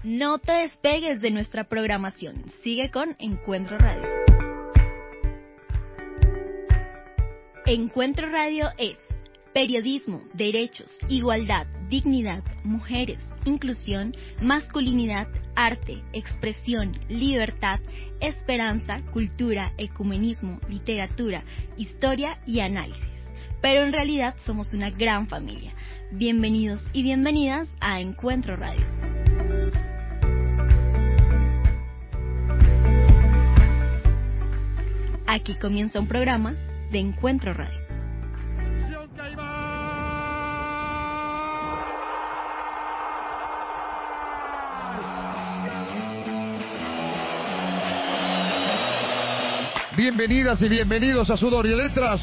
No te despegues de nuestra programación. Sigue con Encuentro Radio. Encuentro Radio es periodismo, derechos, igualdad, dignidad, mujeres, inclusión, masculinidad, arte, expresión, libertad, esperanza, cultura, ecumenismo, literatura, historia y análisis. Pero en realidad somos una gran familia. Bienvenidos y bienvenidas a Encuentro Radio. Aquí comienza un programa de Encuentro Radio. Bienvenidas y bienvenidos a Sudor y Letras,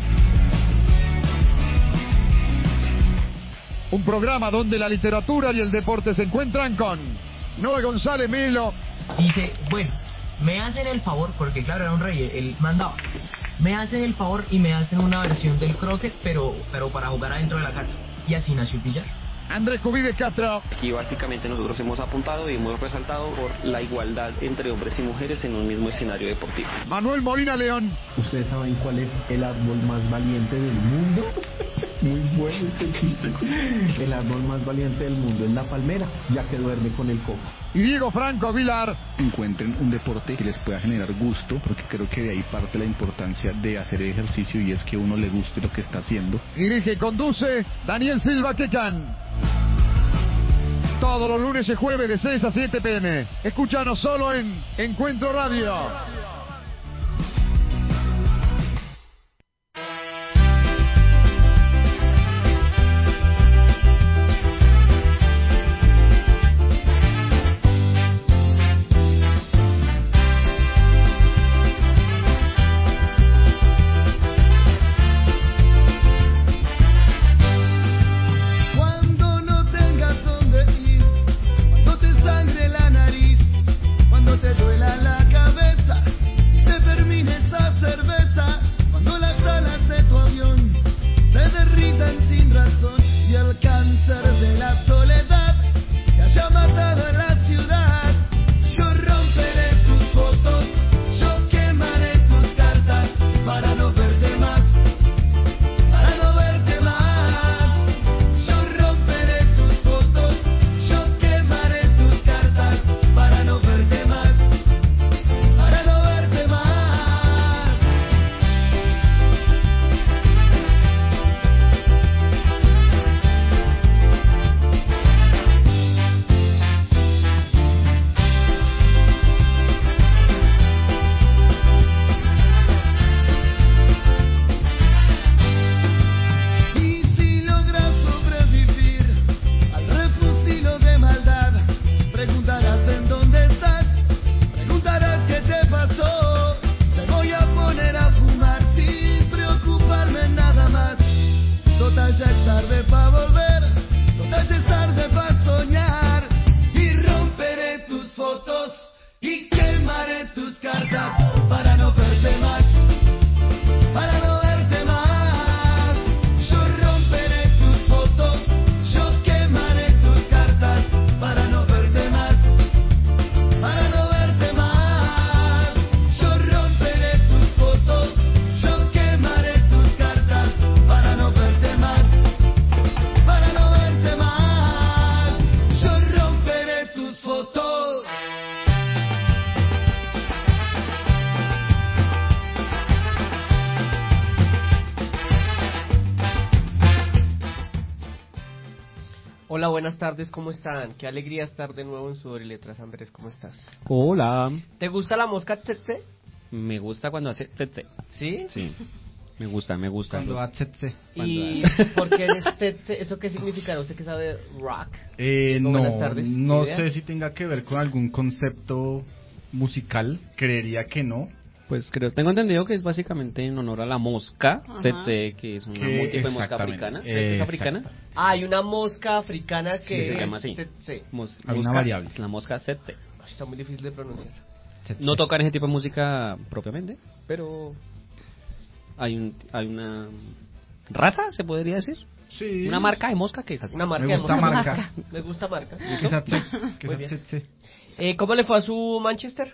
un programa donde la literatura y el deporte se encuentran con Noé González Melo. Dice, bueno, me hacen el favor, porque claro, era un rey, él mandaba, me hacen el favor y me hacen una versión del croquet, pero para jugar adentro de la casa. Y así nació el billar. Andrés Cubide Castro. Aquí básicamente nosotros hemos apuntado y hemos resaltado por la igualdad entre hombres y mujeres en un mismo escenario deportivo. Manuel Molina León. ¿Ustedes saben cuál es el árbol más valiente del mundo? Muy bueno este chiste. El árbol más valiente del mundo es la palmera, ya que duerme con el coco. Y Diego Franco Vilar. Encuentren un deporte que les pueda generar gusto, porque creo que de ahí parte la importancia de hacer ejercicio, y es que uno le guste lo que está haciendo. Dirige y conduce Daniel Silva Quecan. Todos los lunes y jueves de 6 a 7 p.m. Escúchanos solo en Encuentro Radio. Hola, buenas tardes, ¿cómo están? Qué alegría estar de nuevo en Sudor y Letras. Andrés, ¿cómo estás? Hola. ¿Te gusta la mosca tsetse? Me gusta cuando hace tsetse. ¿Sí? Sí. Me gusta. Cuando hace tsetse. ¿Y por qué eres tsetse? ¿Eso qué significa? ¿Usted que sabe rock? No, tardes, no sé si tenga que ver con algún concepto musical. Creería que no. Pues tengo entendido que es básicamente en honor a la mosca tsetse, que es una tipo de mosca africana. ¿Es africana? Ah, hay una mosca africana que se llama así. tsetse. Hay una variable. La mosca tsetse. Está muy difícil de pronunciar. No tocan ese tipo de música propiamente, pero hay una raza, se podría decir. Sí. Una marca de mosca que es así. Una marca Me gusta de mosca. marca. Me gusta marca. Que Muy bien. se- ¿Cómo le fue a su Manchester?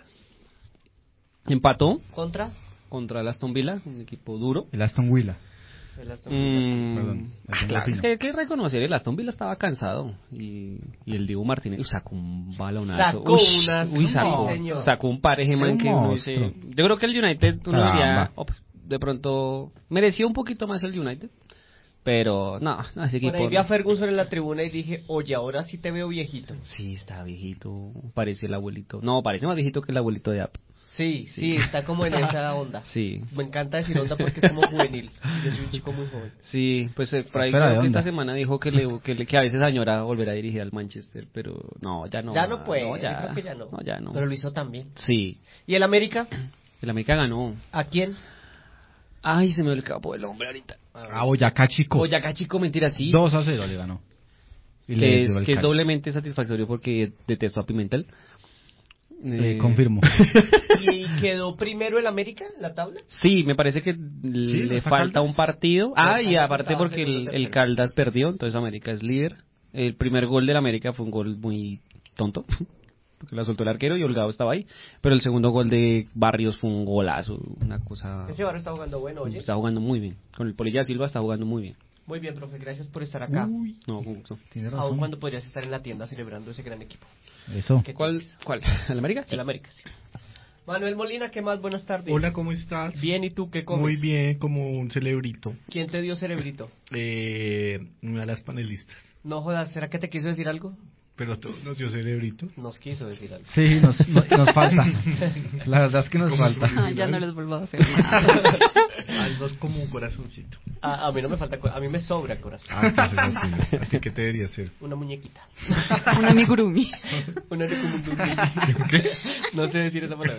Empató ¿Contra? contra el Aston Villa, un equipo duro. El Aston Villa. El Aston Villa. Perdón, el Claro, Villa. es que hay que reconocer, el Aston Villa estaba cansado y el Dibu Martínez sacó un balonazo. Sacó unas- sí, sacó, señor. sacó un pareje, man, Un que uno monstruo. dice... Yo creo que el United, uno Caramba. diría, pues, de pronto, mereció un poquito más el United, pero no, ese Por equipo... ahí vi a Ferguson en la tribuna y dije, oye, ahora sí te veo viejito. Sí, está viejito, parece el abuelito. No, parece más viejito que el abuelito de App. Sí, está como en esa onda. Sí. Me encanta decir onda porque es como juvenil. Yo soy un chico muy joven. Sí, pues por ahí Espera, creo ¿de que esta onda? semana dijo que a veces añora volver a dirigir al Manchester, pero no, ya no. Ya no puede, no, yo creo que ya no. No, ya no. Pero lo hizo también. Sí, ¿Y el América? el América ganó. ¿A quién? Ay, se me dio el capo del hombre ahorita. A Boyacá Chico. Boyacá Chico, mentira, sí. 2-0 le ganó. Y le Que dio el es Cali. doblemente satisfactorio porque detesto a Pimentel. Confirmo. ¿Y quedó primero el América en la tabla? Sí, me parece que le ¿le falta falta un partido. Ah, y Caldas aparte estaba porque segundo, el tercero. Caldas perdió, entonces América es líder. El primer gol del América fue un gol muy tonto, porque la soltó el arquero y Holgado estaba ahí. Pero el segundo gol de Barrios fue un golazo, una cosa... Ese barrio está jugando bueno, oye. Está jugando muy bien. Con el Polilla Silva está jugando muy bien. Muy bien, profe, gracias por estar acá. No, con gusto. Tiene Aún razón. cuando podrías estar en la tienda celebrando ese gran equipo. Eso. ¿Qué ¿Cuál? tienes? ¿El América? Sí. El América, sí. Manuel Molina, ¿qué más? Buenas tardes. Hola, ¿cómo estás? Bien, ¿y tú qué comes? Muy bien, como un cerebrito. ¿Quién te dio cerebrito? Una de las panelistas. No jodas, ¿será que te quiso decir algo? Pero nos dio cerebrito. Nos quiso decir algo. Sí, nos falta. La verdad es que nos falta. Ah, Ya no les vuelvo a hacer nada. Algo es como un corazoncito. A mí no me falta, a mí me sobra corazón. Ah, entonces ¿a ti qué te debería hacer? Una muñequita. Un amigurumi. Una No sé decir esa palabra.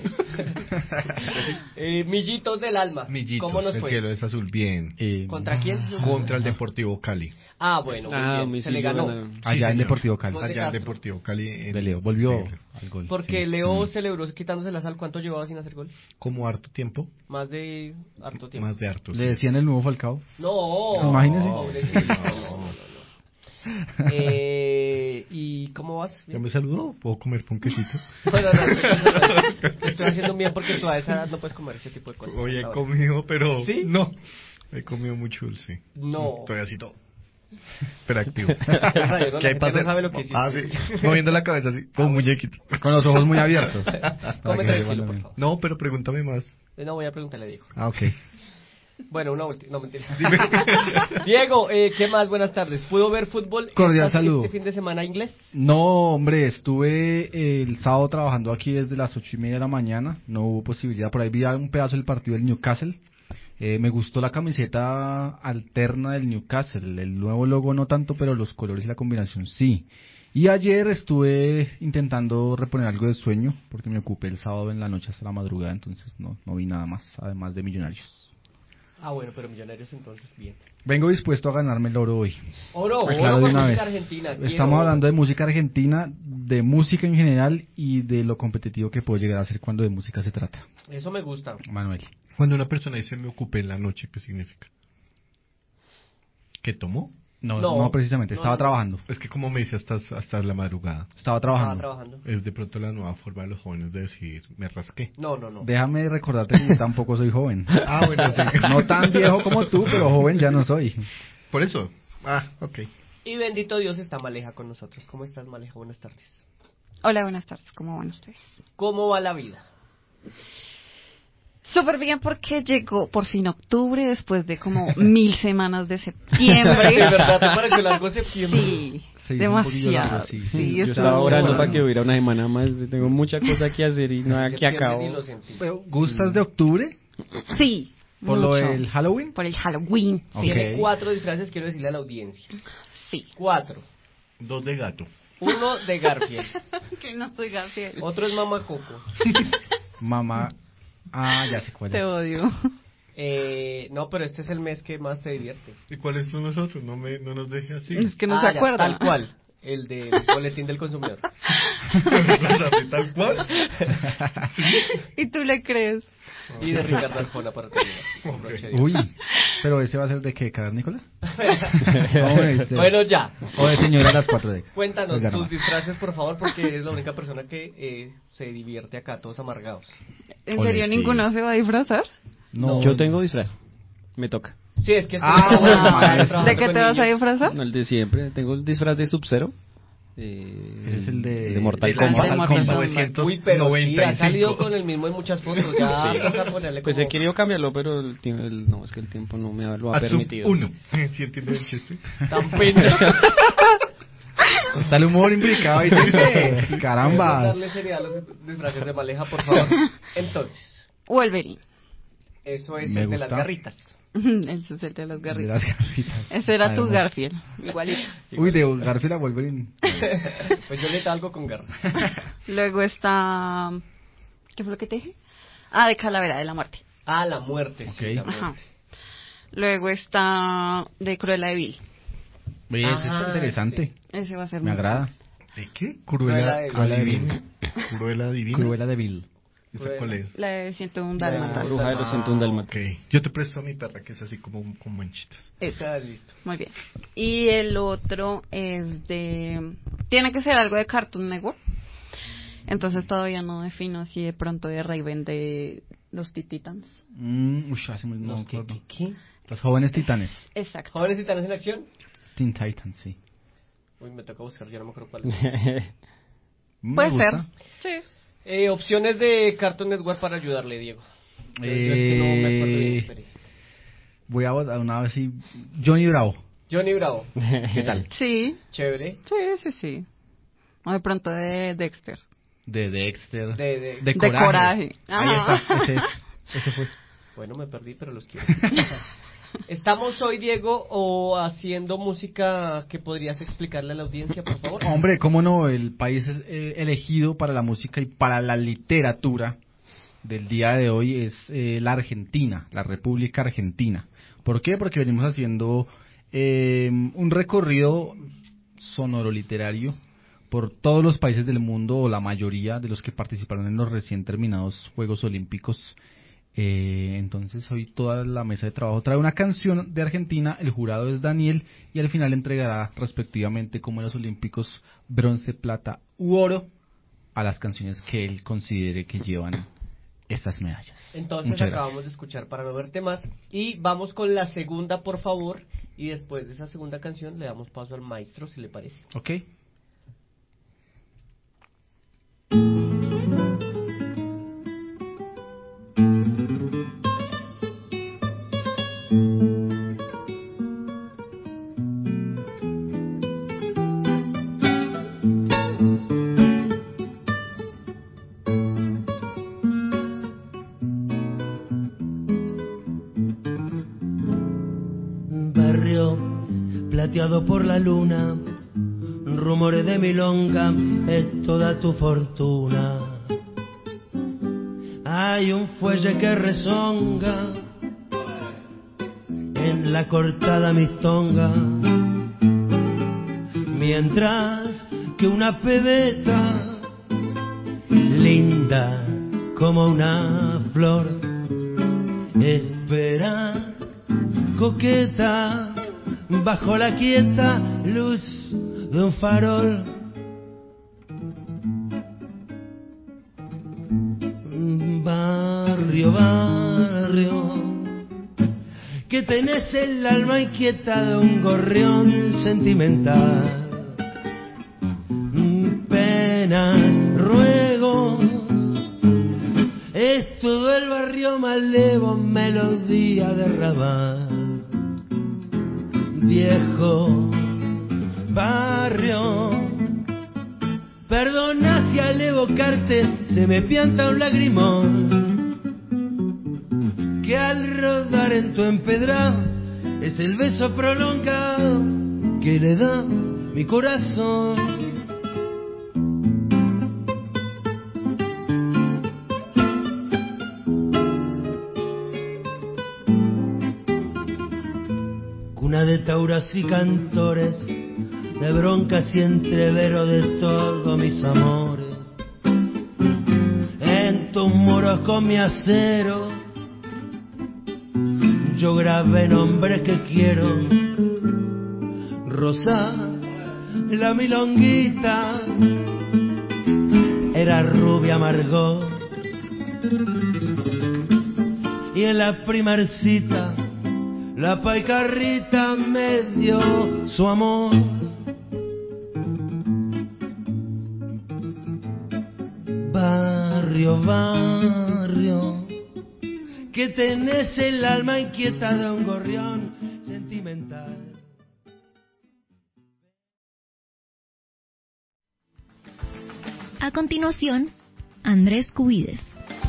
Millitos del alma. Millitos, ¿Cómo nos el fue? cielo es azul, bien. ¿Contra quién? Contra el Deportivo Cali. Ah, bueno, muy bien. mi Se le sí, ganó. bueno. Allá en señor. Deportivo Cali. Gol de Allá en Castro. Deportivo Cali. De Leo, volvió al gol. Porque sí. Leo celebró quitándose la sal. ¿Cuánto llevaba sin hacer gol? Como harto tiempo. Más de harto tiempo. Más de harto. Le decían el nuevo Falcao. No. Imagínese. Pobrecito. No. ¿Y cómo vas? ¿Ya me saludó? ¿Puedo comer ponquecito? No. Te estoy haciendo bien porque tú a esa edad no puedes comer ese tipo de cosas. Hoy he Ahora. comido, pero... ¿Sí? No. He comido mucho dulce. No. Estoy así todo. Hiperactivo. No, ¿Qué hay la gente para no hacer? sabe lo que hiciste. Ah, sí. Moviendo la cabeza así, como muñequito. Con los ojos muy abiertos. Come tranquilo, por favor. No, pero pregúntame más. No voy a preguntarle a Diego. Ah, ok. Bueno, una última. No, mentira. Diego, ¿qué más? Buenas tardes. ¿Pudo ver fútbol Cordial saludo. este fin de semana inglés? No, hombre, estuve el sábado trabajando aquí desde las 8:30 de la mañana. No hubo posibilidad. Por ahí vi un pedazo del partido del Newcastle. Me gustó la camiseta alterna del Newcastle. El nuevo logo no tanto, pero los colores y la combinación sí. Y ayer estuve intentando reponer algo de sueño, porque me ocupé el sábado en la noche hasta la madrugada, entonces no vi nada más, además de Millonarios. Ah, bueno, pero Millonarios entonces, bien. Vengo dispuesto a ganarme el oro hoy. Oro Aclaro con de una música vez. argentina. Estamos hablando de música argentina, de música en general y de lo competitivo que puedo llegar a ser cuando de música se trata. Eso me gusta. Manuel. Cuando una persona dice me ocupé en la noche, ¿qué significa? ¿Qué tomó? No, precisamente, estaba trabajando. Es que como me dice hasta la madrugada. Estaba trabajando. Es de pronto la nueva forma de los jóvenes de decir me rasqué. No. Déjame recordarte que yo tampoco soy joven. Ah, bueno, sí. No tan viejo como tú, pero joven ya no soy. Por eso. Ah, ok. Y bendito Dios está Maleja con nosotros. ¿Cómo estás, Maleja? Buenas tardes. Hola, buenas tardes. ¿Cómo van ustedes? ¿Cómo va la vida? Súper bien porque llegó por fin octubre después de como 1000 semanas de septiembre. ¿De verdad te pareció largo septiembre? Sí, Se hizo un poquillo largo, demasiado. sí. Sí, Yo estuvo estaba orando bueno. para que hubiera una semana más. Tengo mucha cosa que hacer y nada que Septiembre acabo. ni lo sentí. Pero, ¿gustas de octubre? Sí, ¿Por lo mucho. del Halloween? Por el Halloween. Ok. Tiene 4 disfraces, quiero decirle a la audiencia. Sí. 4. 2 de gato. Uno de Garfield. Que no soy Garfield. Otro es Mamá Coco. Mamá. Ah, ya sé cuál Te es. odio. No, pero este es el mes que más te divierte. ¿Y cuáles son los otros? No nos deje así. Es que no se ya, acuerda. Tal cual. El del boletín del consumidor. ¿Tal cual? ¿Y tú le crees? Y de Ricardo Arjona para terminar. Uy, pero ese va a ser de qué, Nicolás. Bueno, ya. O de señora a las 4 décadas. Cuéntanos tus disfraces, por favor, porque eres la única persona que se divierte acá, todos amargados. ¿En serio ninguno se va a disfrazar? No. Yo tengo disfraz. Me toca. Sí, es que... ¿De qué te vas a disfrazar? No, el de siempre. Tengo el disfraz de Sub-Zero. Ese es el de Mortal Kombat. Uy, pero sí, ha salido con el mismo en muchas fotos. Ya sí. toca ponerle Pues como... he querido cambiarlo, pero no, es que el tiempo no me lo ha permitido. Uno. ¿Sí entiendes el chiste? Tan pendejo. Está el humor implicado ahí. Caramba. Darle seriedad a los disfraces de Maleja, por favor. Entonces. Wolverine. Eso es el de las garritas. Ese es el de las garritas. Ese era tu Garfield, igualito. Uy, de Garfield a Wolverine. Pues yo le da algo con garra. Luego está... ¿Qué fue lo que te dije? De Calavera de la Muerte. La muerte, okay. Sí, la muerte. Ajá. Luego está de Cruella de Vil. Ese está interesante. Ese va a ser me agrada. ¿De qué? Cruella de Vil. Cruella Divina. Cruella de Vil. ¿Esa cuál es? La de 101 Dálmatas. La bruja de los 101 Dálmatas. Okay. Yo te presto a mi perra, que es así como con manchitas. Está listo. Muy bien. Y el otro es de... Tiene que ser algo de Cartoon Network. Entonces todavía no defino si de pronto de Raven de los Titans. Hace muy no ¿Qué? Los jóvenes titanes. Exacto. ¿Jóvenes titanes en acción? Teen Titans, sí. Uy, me toca buscar, ya no me acuerdo cuál es. Puede ser. Sí. Opciones de Cartoon Network para ayudarle, Diego. Yo es que no me acuerdo bien. Espere. Voy a una vez así. Johnny Bravo. Johnny Bravo. ¿Qué tal? Sí. Chévere. Sí. O de pronto de Dexter. De Dexter. De Coraje. Ahí está. Ese fue. Bueno, me perdí, pero los quiero. ¿Estamos hoy, Diego, haciendo música que podrías explicarle a la audiencia, por favor? Hombre, cómo no, el país elegido para la música y para la literatura del día de hoy es la Argentina, la República Argentina. ¿Por qué? Porque venimos haciendo un recorrido sonoro literario por todos los países del mundo, o la mayoría de los que participaron en los recién terminados Juegos Olímpicos. Entonces hoy toda la mesa de trabajo trae una canción de Argentina, el jurado es Daniel y al final entregará respectivamente como en los Olímpicos bronce, plata u oro a las canciones que él considere que llevan estas medallas. Entonces Muchas acabamos gracias. de escuchar Para no verte más y vamos con la segunda, por favor, y después de esa segunda canción le damos paso al maestro, si le parece. Ok. Plateado por la luna, rumores de milonga, es toda tu fortuna. Hay un fuelle que rezonga en la cortada mistonga, mientras que una pebeta linda como una flor espera coqueta bajo la quieta luz de un farol. Barrio, barrio, que tenés el alma inquieta de un gorrión sentimental. Penas, ruegos, es todo el barrio malevo, melodía de rabal. Viejo barrio, perdona si al evocarte se me pianta un lagrimón, que al rodar en tu empedrado es el beso prolongado que le da mi corazón. Cuna de tauras y cantores, de broncas y entrevero de todos mis amores. En tus muros con mi acero yo grabé nombres que quiero. Rosa, la milonguita, era rubia Margot. Y en la primer cita, la paicarrita me dio su amor. Barrio, barrio, que tenés el alma inquieta de un gorrión sentimental. A continuación, Andrés Cubides.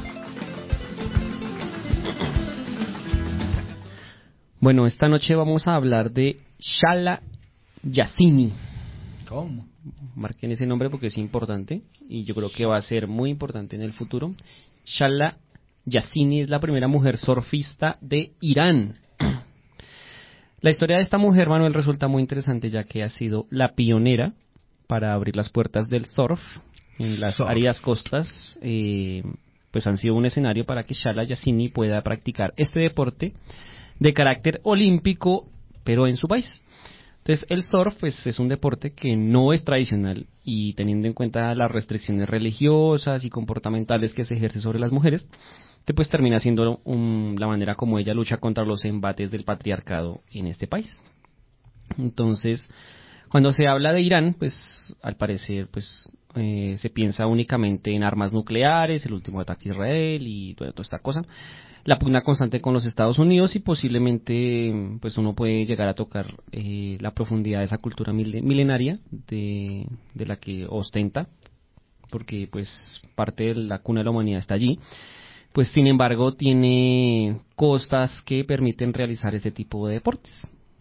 Bueno, esta noche vamos a hablar de Shala Yassini. ¿Cómo? Marquen ese nombre porque es importante y yo creo que va a ser muy importante en el futuro. Shala Yassini es la primera mujer surfista de Irán. La historia de esta mujer, Manuel, resulta muy interesante ya que ha sido la pionera para abrir las puertas del surf en las áridas costas. Pues han sido un escenario para que Shala Yassini pueda practicar este deporte de carácter olímpico, pero en su país. Entonces, el surf pues, es un deporte que no es tradicional y teniendo en cuenta las restricciones religiosas y comportamentales que se ejerce sobre las mujeres, que pues termina siendo la manera como ella lucha contra los embates del patriarcado en este país. Entonces, cuando se habla de Irán, pues al parecer pues se piensa únicamente en armas nucleares, el último ataque a Israel y toda esta cosa. La pugna constante con los Estados Unidos y posiblemente pues uno puede llegar a tocar la profundidad de esa cultura milenaria de la que ostenta, porque pues parte de la cuna de la humanidad está allí. Pues sin embargo tiene costas que permiten realizar este tipo de deportes.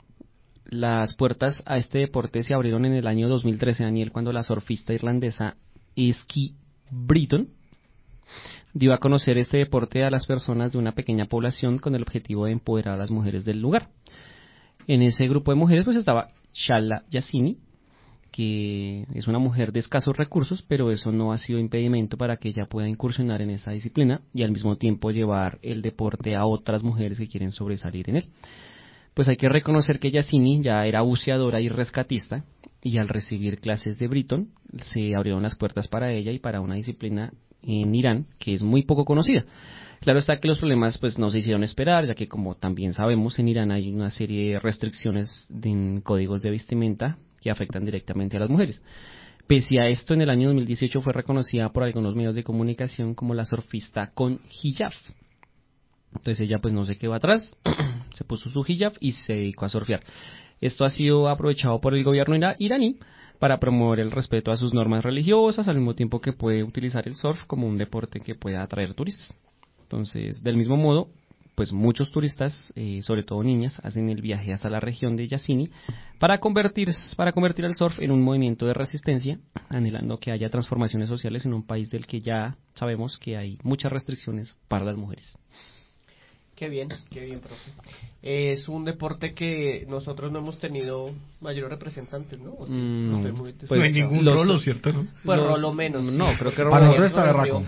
Las puertas a este deporte se abrieron en el año 2013, Daniel, cuando la surfista irlandesa Eski Britton dio a conocer este deporte a las personas de una pequeña población con el objetivo de empoderar a las mujeres del lugar. En ese grupo de mujeres pues estaba Shala Yassini, que es una mujer de escasos recursos, pero eso no ha sido impedimento para que ella pueda incursionar en esa disciplina y al mismo tiempo llevar el deporte a otras mujeres que quieren sobresalir en él. Pues hay que reconocer que Yassini ya era buceadora y rescatista, y al recibir clases de Britton se abrieron las puertas para ella y para una disciplina en Irán que es muy poco conocida. Claro está que los problemas pues no se hicieron esperar, ya que como también sabemos en Irán hay una serie de restricciones en códigos de vestimenta que afectan directamente a las mujeres. Pese a esto, en el año 2018 fue reconocida por algunos medios de comunicación como la surfista con hijab. Entonces ella pues no se quedó atrás, se puso su hijab y se dedicó a surfear. Esto ha sido aprovechado por el gobierno iraní para promover el respeto a sus normas religiosas, al mismo tiempo que puede utilizar el surf como un deporte que pueda atraer turistas. Entonces, del mismo modo, pues muchos turistas, sobre todo niñas, hacen el viaje hasta la región de Yassini para convertir el surf en un movimiento de resistencia, anhelando que haya transformaciones sociales en un país del que ya sabemos que hay muchas restricciones para las mujeres. Qué bien, profe. Es un deporte que nosotros no hemos tenido mayores representantes, ¿no? ¿O sí? No, Pues no hay ningún rolo, ¿cierto? ¿No? Pues rolo menos. No, creo que para nosotros está berraco.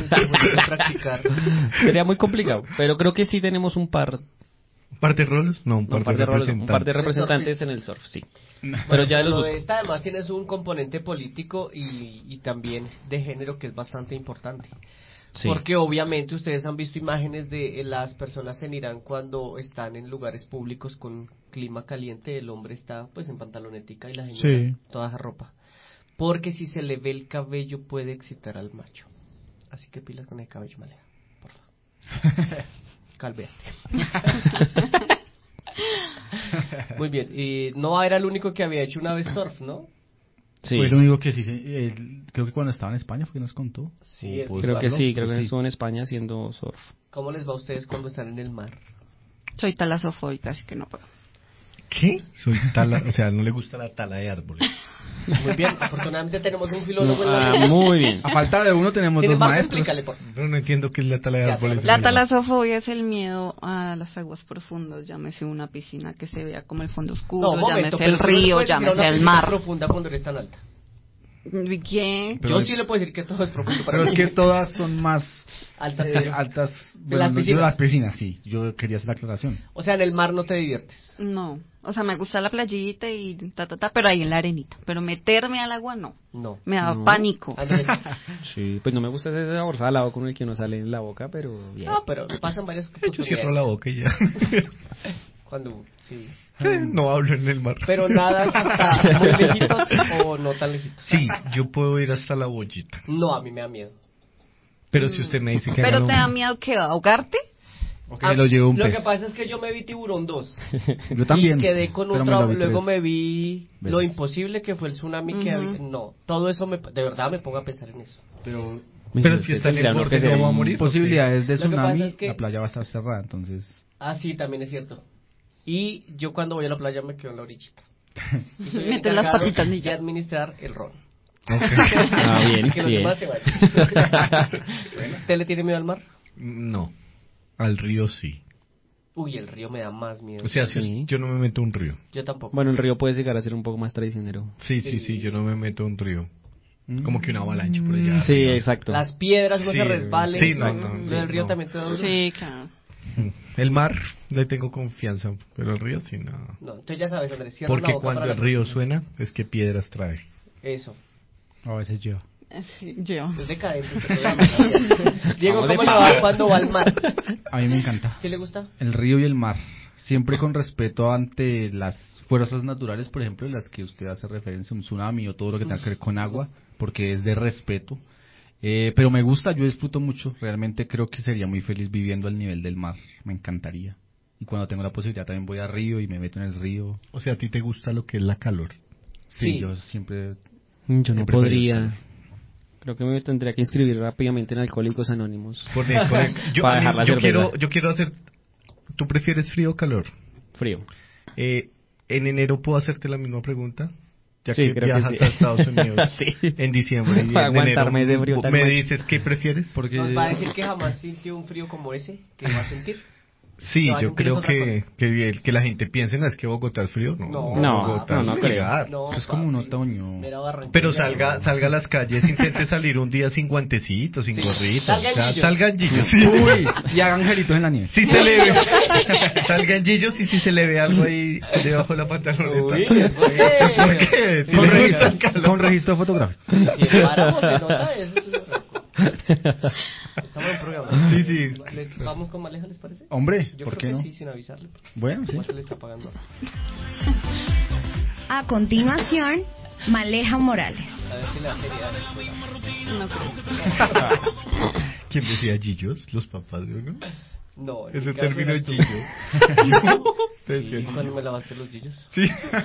Sería muy complicado, pero creo que sí tenemos un par. ¿Un par de rolos? No, un par de representantes. Un par de representantes en el surf, sí. Pero ya lo de esta además tienes un componente político y también de género que es bastante importante. Sí. Porque obviamente ustedes han visto imágenes de las personas en Irán cuando están en lugares públicos con clima caliente, el hombre está pues en pantalonetica y la señora toda ropa. Porque si se le ve el cabello puede excitar al macho. Así que pilas con el cabello, Malea, por favor. Calvéate. Muy bien, y Noah era el único que había hecho una vez surf, ¿no? Sí. Fue el único que sí, creo que cuando estaba en España fue que nos contó. Sí, creo que sí, estuvo en España haciendo surf. ¿Cómo les va a ustedes cuando están en el mar? Soy talasofóbica, así que no puedo. ¿Qué? O sea, no le gusta la tala de árboles. Muy bien, afortunadamente tenemos un filólogo en la muy bien. A falta de uno tenemos dos maestros. Pero no entiendo qué es la tala de árboles. La talasofobia es el miedo a las aguas profundas, llámese una piscina que se vea como el fondo oscuro, llámese el río, llámese el mar. Profunda cuando eres tan alta. ¿Qué? Yo sí le puedo decir que todo es profundo para Pero mí. es que todas son más Altas. bueno, las yo las piscinas, sí. Yo quería hacer la aclaración. O sea, en el mar no te diviertes. No, o sea, me gusta la playita y pero ahí en la arenita. Pero meterme al agua no. No. Me da No. pánico. Sí, pues no me gusta ese sabor salado con el que uno sale en la boca, pero bien. No, pero pasan varias cosas. Yo cierro la boca y ya. Cuando, sí. No hablo en el mar. Pero nada hasta muy lejitos o no tan lejitos. Sí, yo puedo ir hasta la bollita. No, a mí me da miedo. Pero si usted me dice que ¿Pero haga te da miedo que ahogarte? Okay, lo llevo un Lo pez. que pasa es que yo me vi Tiburón 2. Yo también. Y quedé con pero un me lo trauma. vi Luego 3 me vi veces. lo imposible que fue el tsunami que había. No, todo eso de verdad me pongo a pensar en eso. Pero si está en el borde no va a morir. Posibilidades de Lo que tsunami, pasa es que- la playa va a estar cerrada, entonces... Ah, sí, también es cierto. Y yo cuando voy a la playa me quedo en la orillita. Y soy el Metes las encargado patitas y de ya. administrar el ron. Ah, bien, Que los bien. demás se vayan. ¿Usted le tiene miedo al mar? No, al río sí. Uy, el río me da más miedo. O sea, Sí. yo no me meto a un río. Yo tampoco. Bueno, el río puede llegar a ser un poco más traicionero. Sí, yo no me meto a un río. Como que una avalancha por allá. Sí, arriba. exacto. Las piedras no Sí, se resbalen. sí, no, Lo sí, del río no. también te da duro. Sí, claro. El mar le tengo confianza, pero el río sí no. No, entonces ya sabes, Andrés, cierra la Porque boca cuando para el la río próxima. suena es que piedras trae. Eso. A veces yo. Sí, yo. Es decadente. este programa, ¿sabías? Diego, Vamos de ¿cómo le va cuando va al mar? A mí me encanta. ¿Sí le gusta? El río y el mar. Siempre con respeto ante las fuerzas naturales, por ejemplo, en las que usted hace referencia, un tsunami o todo lo que tenga que ver con agua, porque es de respeto. Pero me gusta, yo disfruto mucho. Realmente creo que sería muy feliz viviendo al nivel del mar. Me encantaría. Y cuando tengo la posibilidad también voy al río y me meto en el río. O sea, ¿a ti te gusta lo que es la calor? Sí, Sí. yo siempre... Yo no Yo prefiero podría. Creo que me tendría que inscribir rápidamente en Alcohólicos Anónimos. Yo, Para a mí- dejar la yo cerveza. quiero hacer... ¿Tú prefieres frío o calor? Frío. En enero puedo hacerte la misma pregunta. Ya Sí, que creo que viajas sí. a Estados Unidos Sí. en diciembre y Para en enero, aguantarme ese frío tan me mal. dices qué prefieres. Porque Nos va a decir que jamás sintió un frío como ese que va a sentir. Sí, No, va a yo sentir creo otra que la gente piense "No, es que Bogotá es frío". No, Bogotá no es creo. vulgar. No, es como un papi. otoño. Mira Barranquilla. Pero salga a las calles, intente salir un día sin guantecitos, sin Sí. gorrito. Salga en Gillos. Salga en Gillos. Sí. Uy, y hagan angelitos en la nieve. Sí se le ve. Salga en Gillos y si se le ve algo ahí debajo de la pantaloneta. Uy, ¿es por qué? ¿Por qué? Si Con le registro, gusta el calor. con registro fotográfico. Si el páramo se nota, eso es un error. Estamos en programa. Sí, sí. Vamos con Maleja, ¿les parece? Hombre, Yo ¿por creo qué que no? sí, sin avisarle. Bueno, sí. ¿Cómo se le está pagando? A continuación, Maleja Morales. A ver si la seriedad del programa. No creo. ¿Quién decía Gillos? Los papás, ¿no? No, en Ese mi caso término eras tú. Gillo. Te Sí, decía cuando me lavaste los gillos. Sí.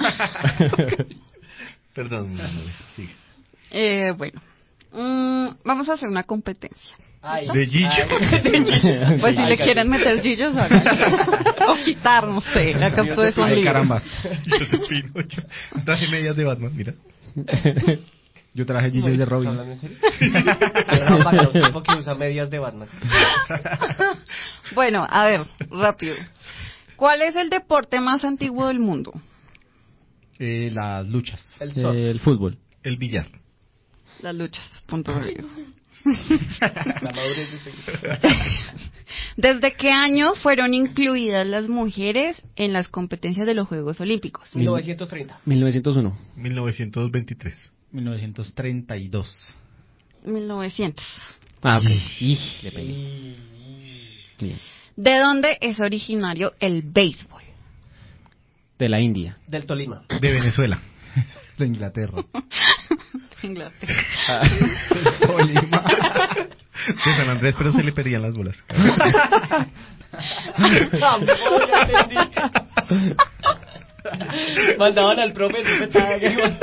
Perdón, sigue. Bueno. Vamos a hacer una competencia. Ay, De Gillo. ay. Pues si Ay, le quieren meter gillos, háganlo. O quitar, no sé. Acá ustedes son Ay, libres. carambas. Yo te Pinocho. Traje medias de Batman, mira. Yo traje ¿Estás GJs de Robin. hablando en serio? Era para un tipo que usa medias de Batman. Bueno, a ver, rápido. ¿Cuál es el deporte más antiguo del mundo? Las luchas. El sol. El fútbol. El billar. Las luchas, punto medio. La madurez de ese- ¿Desde qué año fueron incluidas las mujeres en las competencias de los Juegos Olímpicos? 1930. 1901. 1923. 1932. 1900. Ah, ok. Le pegué. Bien. ¿De dónde es originario el béisbol? De la India. Del Tolima. De Venezuela. De Inglaterra. Inglaterra. De San Andrés, pero se le perdían las bolas. Tampoco ya entendí. Mandaban al profe, el profe estaba que-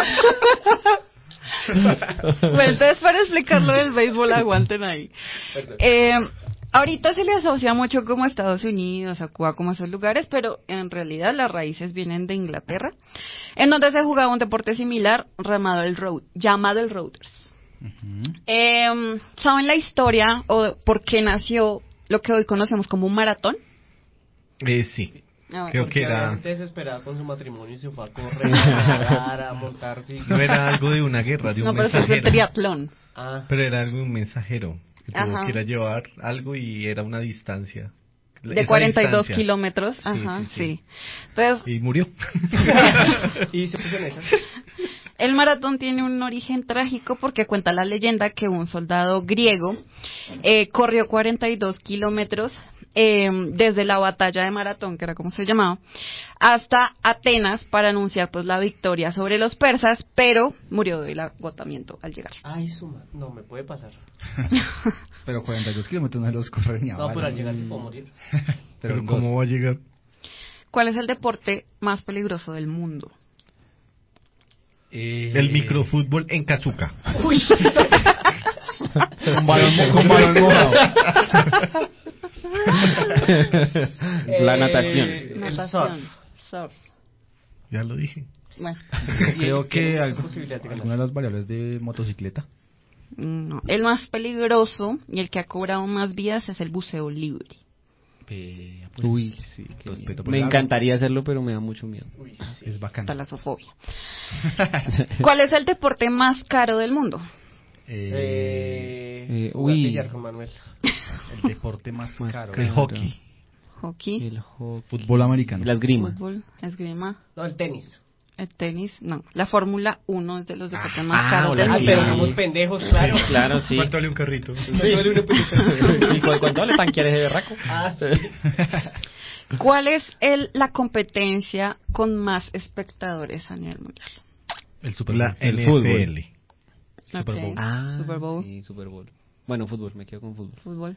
Bueno, entonces para explicar lo del béisbol, aguanten ahí. Perdón. Ahorita se le asocia mucho como a Estados Unidos, a Cuba, como a esos lugares, pero en realidad las raíces vienen de Inglaterra, en donde se jugaba un deporte similar llamado el Routers. ¿Saben la historia o por qué nació lo que hoy conocemos como un maratón? Sí. Creo que había era... gente desesperada con su matrimonio y se fue a correr, a nadar, a montarse. No era algo de una guerra, de un No, pero eso es de mensajero. triatlón. Pero era algo de un mensajero que tuvo Ajá. que ir a llevar algo y era una distancia. De 42 kilómetros. Ajá, sí. Entonces, Y murió. Y se puso en esa. el maratón tiene un origen trágico porque cuenta la leyenda que un soldado griego corrió 42 kilómetros desde la batalla de Maratón, que era como se llamaba, hasta Atenas para anunciar pues la victoria sobre los persas, pero murió del agotamiento al llegar. Ay, no me puede pasar. Pero 42 kilómetros no se los corren ni a No, bala. pero al llegar se puede morir. Pero ¿cómo va a llegar? ¿Cuál es el deporte más peligroso del mundo? El microfútbol en Kazuka. Uy. Con balón mojado. La natación. Natación. Surf. Ya lo dije. Bueno. Creo que ¿Tiene posibilidad de ganar? alguna de las variables de motocicleta. No. El más peligroso y el que ha cobrado más vidas es el buceo libre. Uy, sí. Respeto por Me el agua. encantaría hacerlo, pero me da mucho miedo. Uy, Es bacán. Talasofobia. ¿Cuál es el deporte más caro del mundo? Jugar billar con Manuel. El deporte más caro. El hockey. Hockey. El hockey. Fútbol americano. La esgrima. Fútbol, esgrima. No, el tenis. El tenis, no. La Fórmula 1 es de los deportes más caros del Ah, mundo. pero somos pendejos, claro. Claro, sí. ¿Cuánto vale un carrito? ¿Y cuánto vale tanquear ese berraco? Ah, sí. ¿Cuál es la competencia con más espectadores a nivel mundial? El Super La Bowl. El NFL. fútbol. Super Super Bowl. Ah, Super Bowl. sí, Super Bowl. Bueno, fútbol, me quedo con fútbol. Fútbol.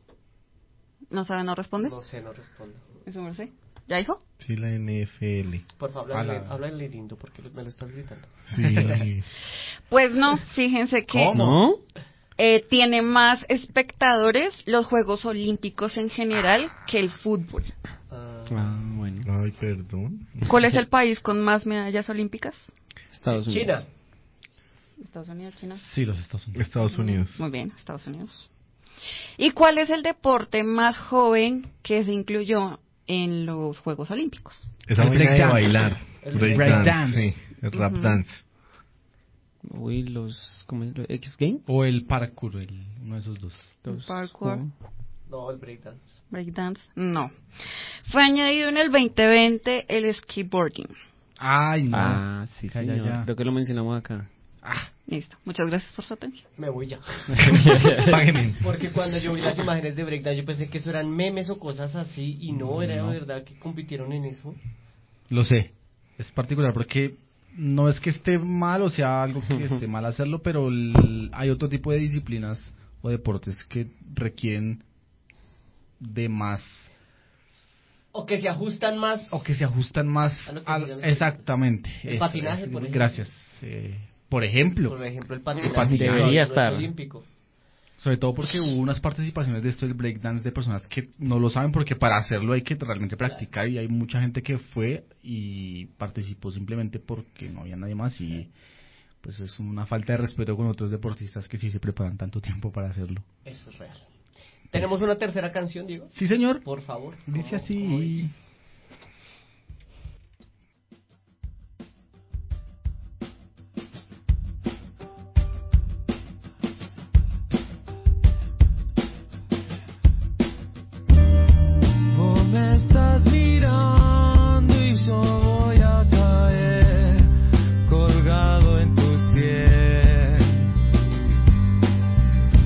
¿No sabe, no responde? No sé, no respondo. ¿Eso me lo sé? ¿Ya dijo? Sí, la NFL. Por favor, háblale lindo porque me lo estás gritando. Sí. Pues no, fíjense que ¿No? tiene más espectadores los Juegos Olímpicos en general que el fútbol. Bueno. Ay, perdón. ¿Cuál es el país con más medallas olímpicas? Estados Unidos. China. Estados Unidos, China. Sí, los Estados Unidos. Estados Unidos. Muy bien, Estados Unidos. ¿Y cuál es el deporte más joven que se incluyó en los Juegos Olímpicos? Esa El vaina de breakdance. bailar. El Breakdance. Sí, el rap dance. Uy, ¿cómo es? ¿Los X Games? O el parkour, uno de esos dos. Parkour. No, el breakdance. Breakdance, no. Fue añadido en el 2020 el skateboarding. Ay, no. Ah, sí, Ya, señor. ya. Creo que lo mencionamos acá. Listo. Muchas gracias por su atención. Me voy ya. Págueme. Porque cuando yo vi las imágenes de breakdance yo pensé que eso eran memes o cosas así y no, era No. verdad que compitieron en eso. Lo sé. Es particular porque no es que esté mal o sea algo que esté mal hacerlo, pero hay otro tipo de disciplinas o deportes que requieren de más O que se ajustan más. o que se ajustan más A lo que se llama- exactamente. El patinaje, por ejemplo. Gracias. Por ejemplo, Por ejemplo, el patinaje. patinaje. Debería no es estar. olímpico. sobre todo porque hubo unas participaciones de esto del breakdance de personas que no lo saben porque para hacerlo hay que realmente practicar y hay mucha gente que fue y participó simplemente porque no había nadie más y pues es una falta de respeto con otros deportistas que sí se preparan tanto tiempo para hacerlo. Eso es real. ¿Tenemos una tercera canción, Diego? Sí, señor. Por favor. Dice ¿Cómo dice? así. Vos me estás mirando y yo voy a caer colgado en tus pies.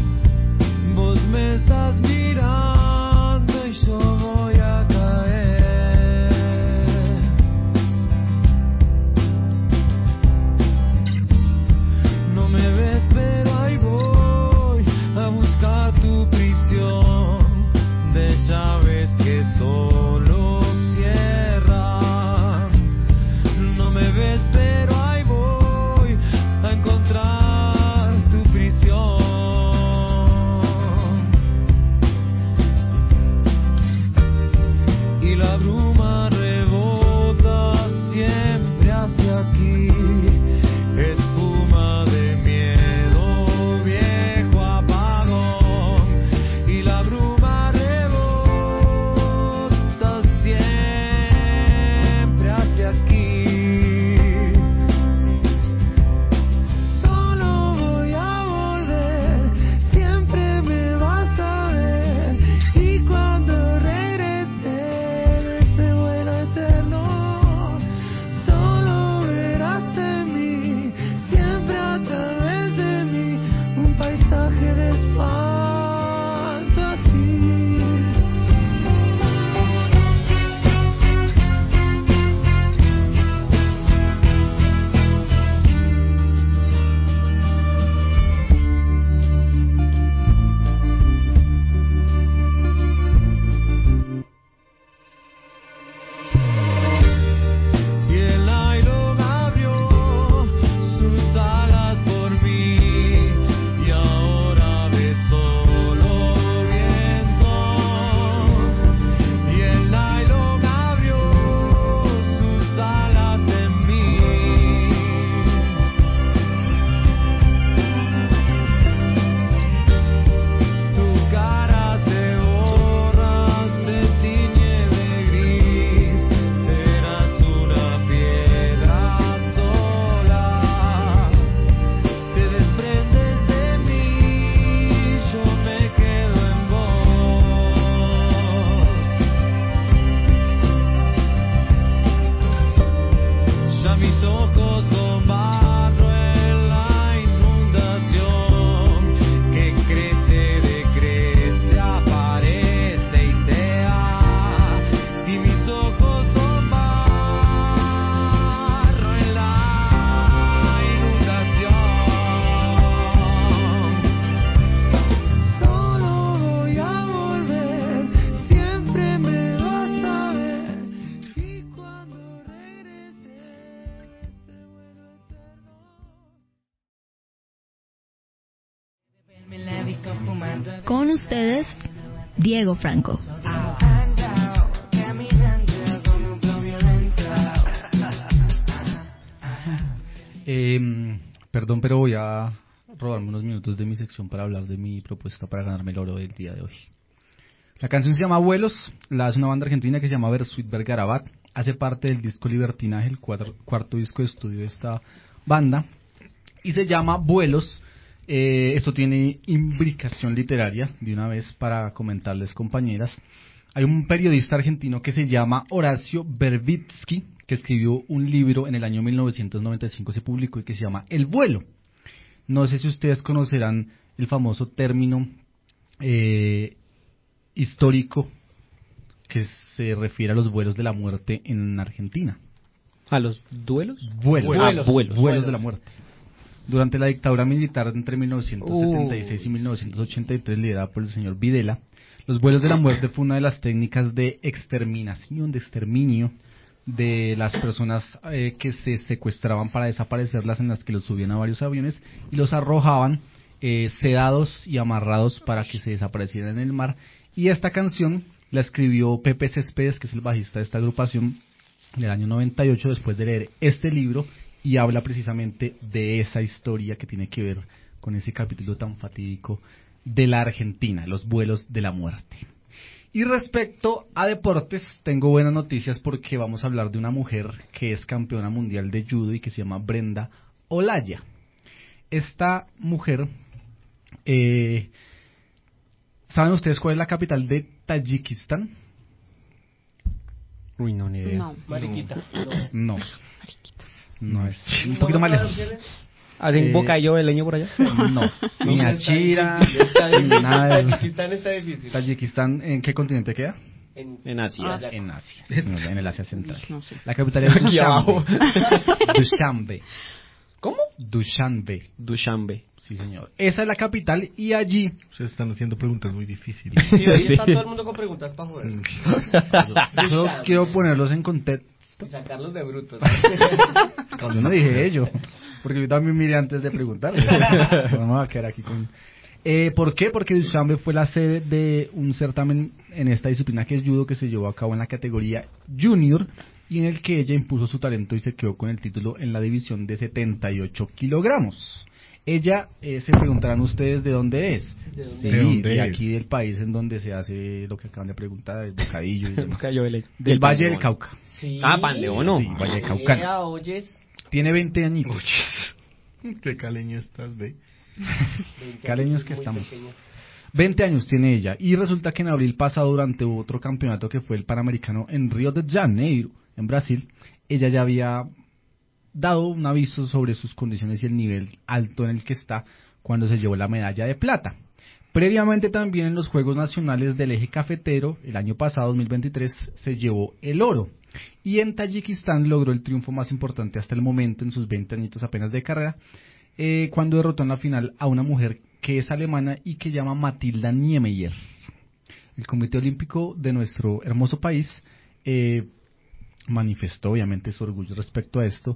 Vos me estás mirando y yo voy a caer. Con ustedes, Diego Franco. Perdón, pero voy a robarme unos minutos de mi sección para hablar de mi propuesta para ganarme el oro del día de hoy. La canción se llama Vuelos, la hace una banda argentina que se llama Versuit Vergarabat, hace parte del disco Libertinaje, el cuarto disco de estudio de esta banda, y se llama Vuelos. Esto tiene imbricación literaria, de una vez para comentarles, compañeras. Hay un periodista argentino que se llama Horacio Verbitsky, que escribió un libro en el año 1995, se publicó, y que se llama El vuelo. No sé si ustedes conocerán el famoso término histórico que se refiere a los vuelos de la muerte en Argentina. ¿A los duelos? Vuelos de la muerte. Durante la dictadura militar entre 1976 y 1983, liderada por el señor Videla, los vuelos de la muerte fue una de las técnicas de exterminio de las personas que se secuestraban para desaparecerlas, en las que los subían a varios aviones y los arrojaban sedados y amarrados para que se desaparecieran en el mar. Y esta canción la escribió Pepe Céspedes, que es el bajista de esta agrupación, en el año 98, después de leer este libro, y habla precisamente de esa historia que tiene que ver con ese capítulo tan fatídico de la Argentina, los vuelos de la muerte. Y respecto a deportes, tengo buenas noticias, porque vamos a hablar de una mujer que es campeona mundial de judo y que se llama Brenda Olaya. Esta mujer, ¿saben ustedes cuál es la capital de Tayikistán? Uy, no, ni idea. No. Mariquita. No. No es. Un poquito más lejos. ¿Hacen bocadillo de leño por allá? No. Ni Achira, ni nada de eso. Tayikistán está difícil. Tayikistán, ¿en qué continente queda? En Asia. En Asia, en el Asia Central. No sé. La capital es Aquí abajo. Dushanbe. ¿Cómo? Dushanbe. Sí, señor. Esa es la capital, y allí... Se están haciendo preguntas muy difíciles. Sí, hoy está todo el mundo con preguntas para joder. Yo quiero ponerlos en contexto. Y sacarlos de brutos. Yo no dije ello, porque yo también miré antes de preguntar. Vamos a quedar aquí con... ¿Por qué? Porque Dushanbe fue la sede de un certamen en esta disciplina que es judo, que se llevó a cabo en la categoría junior, y en el que ella impuso su talento y se quedó con el título en la división de 78 kilogramos. Ella, se preguntarán ustedes de dónde es. Sí, de aquí del país en donde se hace lo que acaban de preguntar, el bocadillo. Del Valle del Cauca. Sí. Pan de Bono. Sí, Valle Caucano. Oyes. Tiene 20 añitos. Qué caleño estás, ve. Caleños que estamos. 20 años tiene ella, y resulta que en abril pasado, durante otro campeonato que fue el Panamericano en Río de Janeiro, en Brasil, ella ya había dado un aviso sobre sus condiciones y el nivel alto en el que está cuando se llevó la medalla de plata. Previamente también en los Juegos Nacionales del Eje Cafetero, el año pasado, 2023, se llevó el oro. Y en Tayikistán logró el triunfo más importante hasta el momento en sus 20 añitos apenas de carrera, cuando derrotó en la final a una mujer que es alemana y que llama Matilda Niemeyer. El Comité Olímpico de nuestro hermoso país manifestó obviamente su orgullo respecto a esto,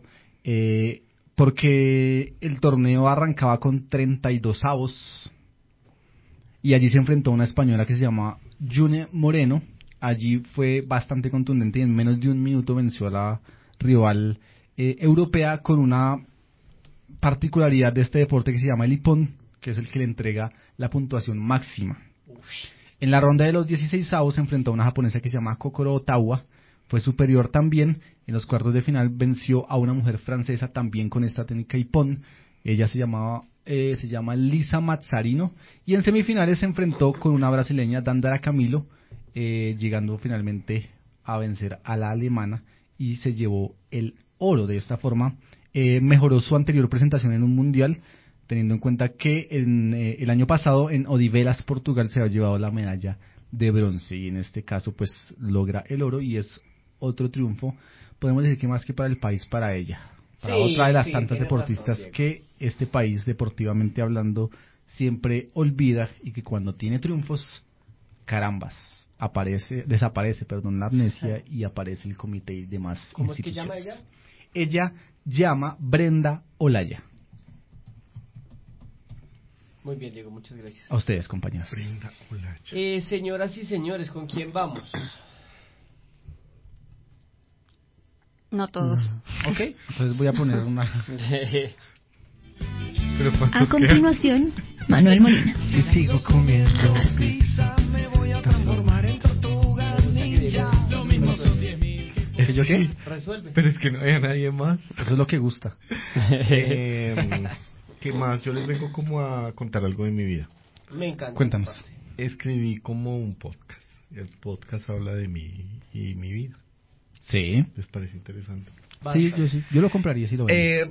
porque el torneo arrancaba con 32 avos, y allí se enfrentó a una española que se llama June Moreno. Allí fue bastante contundente y en menos de un minuto venció a la rival europea, con una particularidad de este deporte que se llama el hipón, que es el que le entrega la puntuación máxima. En la ronda de los 16avos se enfrentó a una japonesa que se llama Kokoro Otawa, fue superior también. En los cuartos de final venció a una mujer francesa también con esta técnica hipón. Ella se llama Lisa Mazzarino, y en semifinales se enfrentó con una brasileña, Dandara Camilo, llegando finalmente a vencer a la alemana y se llevó el oro. De esta forma mejoró su anterior presentación en un mundial, teniendo en cuenta que el año pasado en Odivelas, Portugal, se había llevado la medalla de bronce, y en este caso pues logra el oro, y es otro triunfo, podemos decir que más que para el país, para ella, para otra de las tantas deportistas que este país, deportivamente hablando, siempre olvida, y que cuando tiene triunfos, carambas, desaparece la amnesia y aparece el comité y demás instituciones. ¿Cómo es que llama ella? Ella llama Brenda Olaya. Muy bien, Diego, muchas gracias. A ustedes, compañeros. Señoras y señores, ¿con quién vamos? No todos. Ok, entonces voy a poner una... A continuación, Manuel Molina. Si sigo comiendo pizza, me voy a transformar en tortuga ninja. Lo mismo son 10.000. ¿Es yo qué? Resuelve. Pero es que no hay nadie más. Eso es lo que gusta. ¿Qué más? Yo les vengo como a contar algo de mi vida. Me encanta. Cuéntanos. Escribí como un podcast. El podcast habla de mí y mi vida. Sí. ¿Les parece interesante? Sí, yo lo compraría si lo veo.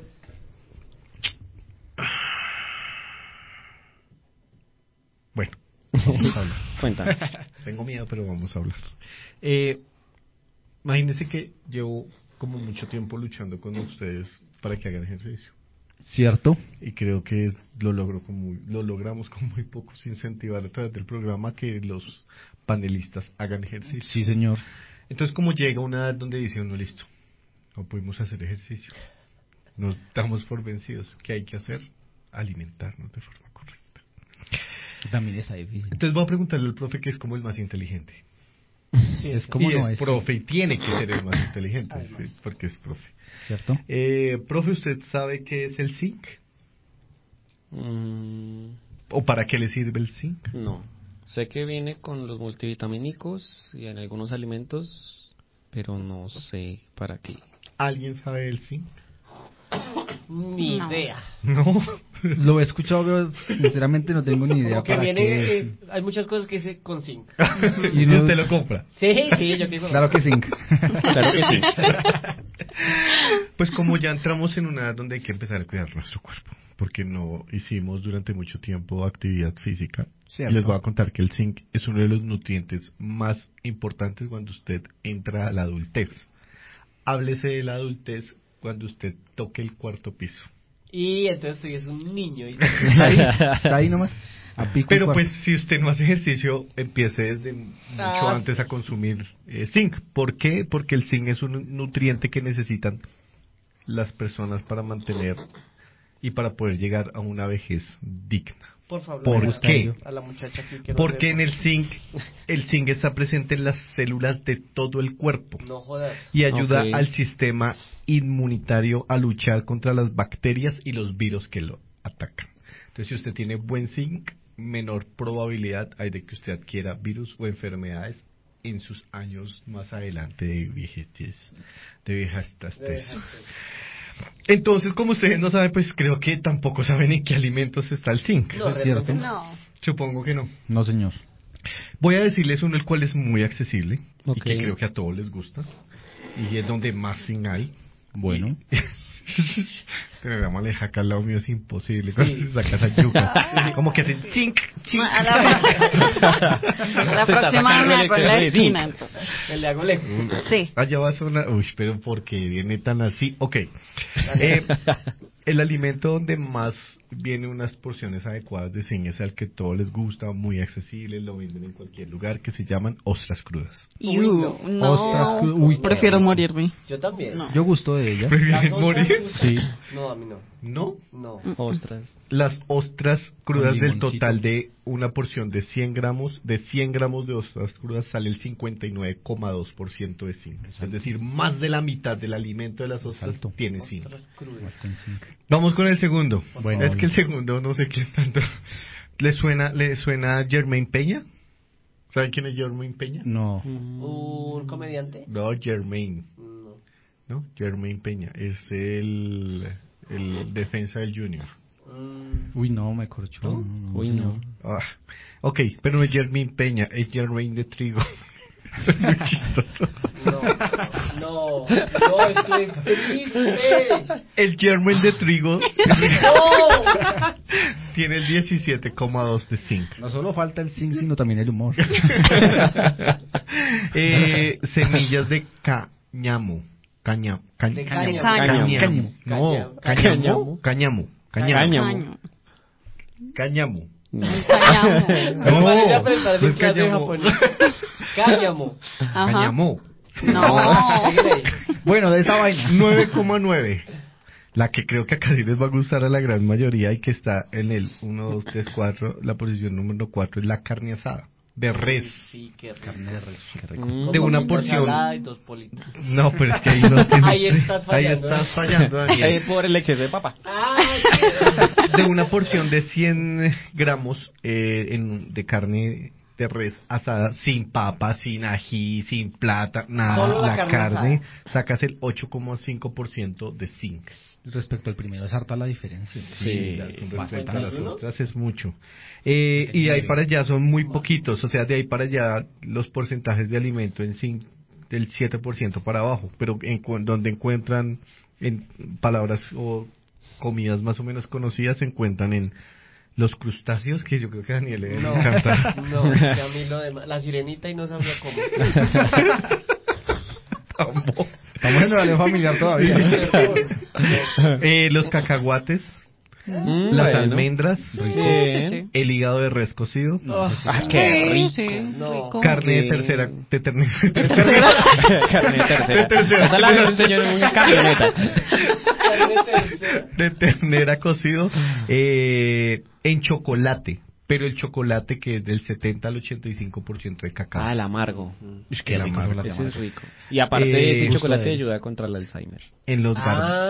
Bueno, vamos a hablar. Cuéntanos. Tengo miedo, pero vamos a hablar. Imagínense que llevo como mucho tiempo luchando con ustedes para que hagan ejercicio. ¿Cierto? Y creo que lo logramos con muy pocos incentivar a través del programa que los panelistas hagan ejercicio. Sí, señor. Entonces, como llega una edad donde dice uno, listo, no pudimos hacer ejercicio, nos damos por vencidos. ¿Qué hay que hacer? Alimentarnos de forma correcta. También está difícil. Entonces voy a preguntarle al profe que es como el más inteligente. Sí, es como y no es es profe y tiene que ser el más inteligente, ¿sí? Porque es profe. ¿Cierto? Profe, ¿usted sabe qué es el zinc? ¿O para qué le sirve el zinc? No. Sé que viene con los multivitamínicos y en algunos alimentos, pero no sé para qué. ¿Alguien sabe el zinc? Ni idea. No. Lo he escuchado, pero sinceramente no tengo ni idea Como que para viene, qué. hay muchas cosas que dice con zinc. ¿Y usted lo compra? Sí, yo digo. Claro que zinc. Claro que sí. Pues como ya entramos en una edad donde hay que empezar a cuidar nuestro cuerpo, porque no hicimos durante mucho tiempo actividad física. Cierto. Les voy a contar que el zinc es uno de los nutrientes más importantes cuando usted entra a la adultez. Háblese de la adultez cuando usted toque el cuarto piso. Y entonces usted es un niño. Y... Está ahí nomás. A pico. Pero pues si usted no hace ejercicio, empiece desde mucho antes a consumir zinc. ¿Por qué? Porque el zinc es un nutriente que necesitan las personas para mantener y para poder llegar a una vejez digna. Por favor, ¿Por qué? a la muchacha que Porque en el zinc está presente en las células de todo el cuerpo. No jodas. Y ayuda al sistema inmunitario a luchar contra las bacterias y los virus que lo atacan. Entonces, si usted tiene buen zinc, menor probabilidad hay de que usted adquiera virus o enfermedades en sus años más adelante de vejez. Entonces, como ustedes no saben, pues creo que tampoco saben en qué alimentos está el zinc. No, ¿Es cierto? No. Supongo que no. No, señor. Voy a decirles uno el cual es muy accesible y Ok. que creo que a todos les gusta y es donde más zinc hay. Bueno. Pero la maleja acá al lado mío es imposible cuando se saca esa yuca. Como que hacen zinc, zinc. A la próxima me hago en la esquina. Le hago lejos. Sí. Allá va a sonar. Uy, pero ¿por qué viene tan así? Ok. El alimento donde más viene unas porciones adecuadas de zinc es el que todos les gusta, muy accesible, lo venden en cualquier lugar, que se llaman ostras crudas. No. Ostras, uy, Prefiero morirme. Yo también. No. Yo gusto de ella. ¿Prefieres ¿Las morir? ostras? Sí. No, a mí no. ¿No? No. Ostras. Las ostras crudas Con del limoncito. total de una porción de 100 gramos, de 100 gramos de ostras crudas sale el 59,2% de zinc. Es decir, más de la mitad del alimento de las ostras alto. tiene zinc. Ostras crudas. Muerto en zinc. Vamos con el segundo. Bueno, Es que el segundo no sé qué tanto. ¿Le suena Germain Peña? ¿Saben quién es Germain Peña? No. ¿Un comediante? No, Germain. No. ¿No? Germain Peña. Es el defensa del Junior. Uy, no, me corchó. ¿No? No, Uy, señor. no. Ah, ok, pero no es Germain Peña, es Germain de trigo. Muy chistoso. No, estoy triste. El Germain de trigo No. tiene el 17,2 de zinc. No solo falta el zinc, sino también el humor. Semillas de cáñamo. Cáñamo. De cáñamo. Cáñamo. No, cáñamo. Cáñamo. Cáñamo. Cáñamo. Cáñamo. No, vale a prestar no es mis clases de cáñamo. japonés. Cáñamo. Cáñamo. No. Bueno, de esa vaina. 9,9. La que creo que acá sí les va a gustar a la gran mayoría y que está en el 1, 2, 3, 4, la posición número 4 es la carne asada de res. Sí, qué rico. Carne de res, qué rico. De una porción. Ensalada y 2 politos. No, pero es que ahí no tienes. Ahí estás fallando, Daniel. Por el exceso de papa. De una porción de 100 gramos de carne de res asada, sin papa, sin ají, sin plata, nada. Solo la La carne carne sacas el 8,5% de zinc. Respecto al primero, es harta la diferencia. Sí, respecto a las otras es mucho. Y de ahí para allá son muy poquitos, o sea, de ahí para allá los porcentajes de alimento en zinc del 7% para abajo, pero donde encuentran en palabras o comidas más o menos conocidas se encuentran en los crustáceos, que yo creo que a Daniel le encanta. No, que a mí lo demás, la sirenita y no sabía cómo. Estamos en horario familiar todavía. Los cacahuates, las almendras, el hígado de res cocido, ¡Qué rico! Sí, rico. carne de tercera, Carne de tercera. Esa la enseñó en una camioneta. de ternera cocido, en chocolate, pero el chocolate que es del 70 al 85% de cacao. El amargo. Es que el amargo. Ese es rico. Y aparte ese chocolate ayuda contra el Alzheimer. En los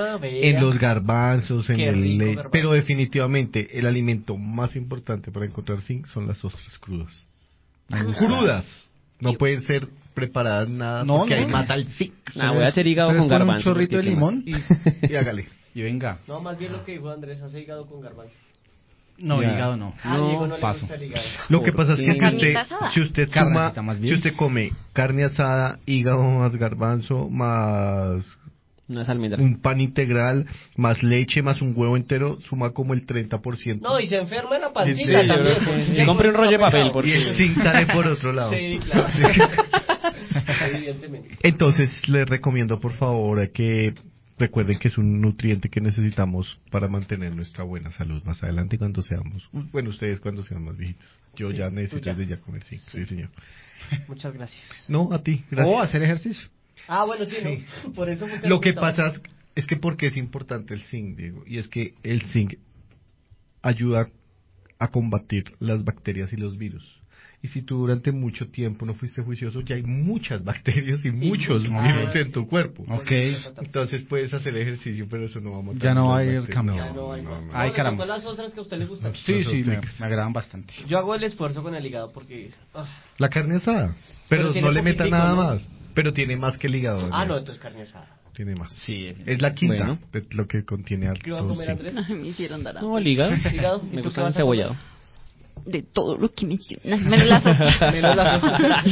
garbanzos, pero definitivamente el alimento más importante para encontrar zinc son las ostras crudas. Crudas. No pueden ser preparadas nada porque ahí mata el zinc. Voy a hacer hígado con garbanzo. Un chorrito de limón y hágale. Y venga. No, más bien lo que dijo Andrés, hace hígado con garbanzo. No, hígado no. Diego no paso. le gusta el hígado. Lo que pasa es que si usted come carne asada, hígado más garbanzo, más unas almendras, un pan integral, más leche, más un huevo entero, suma como el 30%. No, y se enferma en la pancita también. Sí, compre un rollo de papel. Y el zinc sale por otro lado. Sí, claro. Evidentemente. Entonces, les recomiendo, por favor, que recuerden que es un nutriente que necesitamos para mantener nuestra buena salud más adelante cuando seamos, bueno, ustedes cuando sean más viejitos. Yo ya necesito desde ya comer zinc. Sí, señor. Muchas gracias. No, a ti, gracias. O hacer ejercicio. Bueno, sí. ¿No? Por eso lo que pasa es que porque es importante el zinc, Diego, y es que el zinc ayuda a combatir las bacterias y los virus. Y si tú durante mucho tiempo no fuiste juicioso, ya hay muchas bacterias y muchos virus en tu cuerpo. Okay. Entonces puedes hacer ejercicio, pero eso no va a matar. Ya no va a ir cambiando. No. Ay, caramba. ¿Son las ostras que a usted le gustan? Sí, me agradan bastante. Yo hago el esfuerzo con el hígado porque... La carne asada, pero no le metas nada más. Pero tiene más que el hígado. No, entonces carne asada. Tiene más. Sí. Es la quinta de lo que contiene alto. ¿Qué va a comer, Andrés? Me hicieron dar el hígado. Me gusta el cebollado. De todo lo que mencionas, menos las ostras.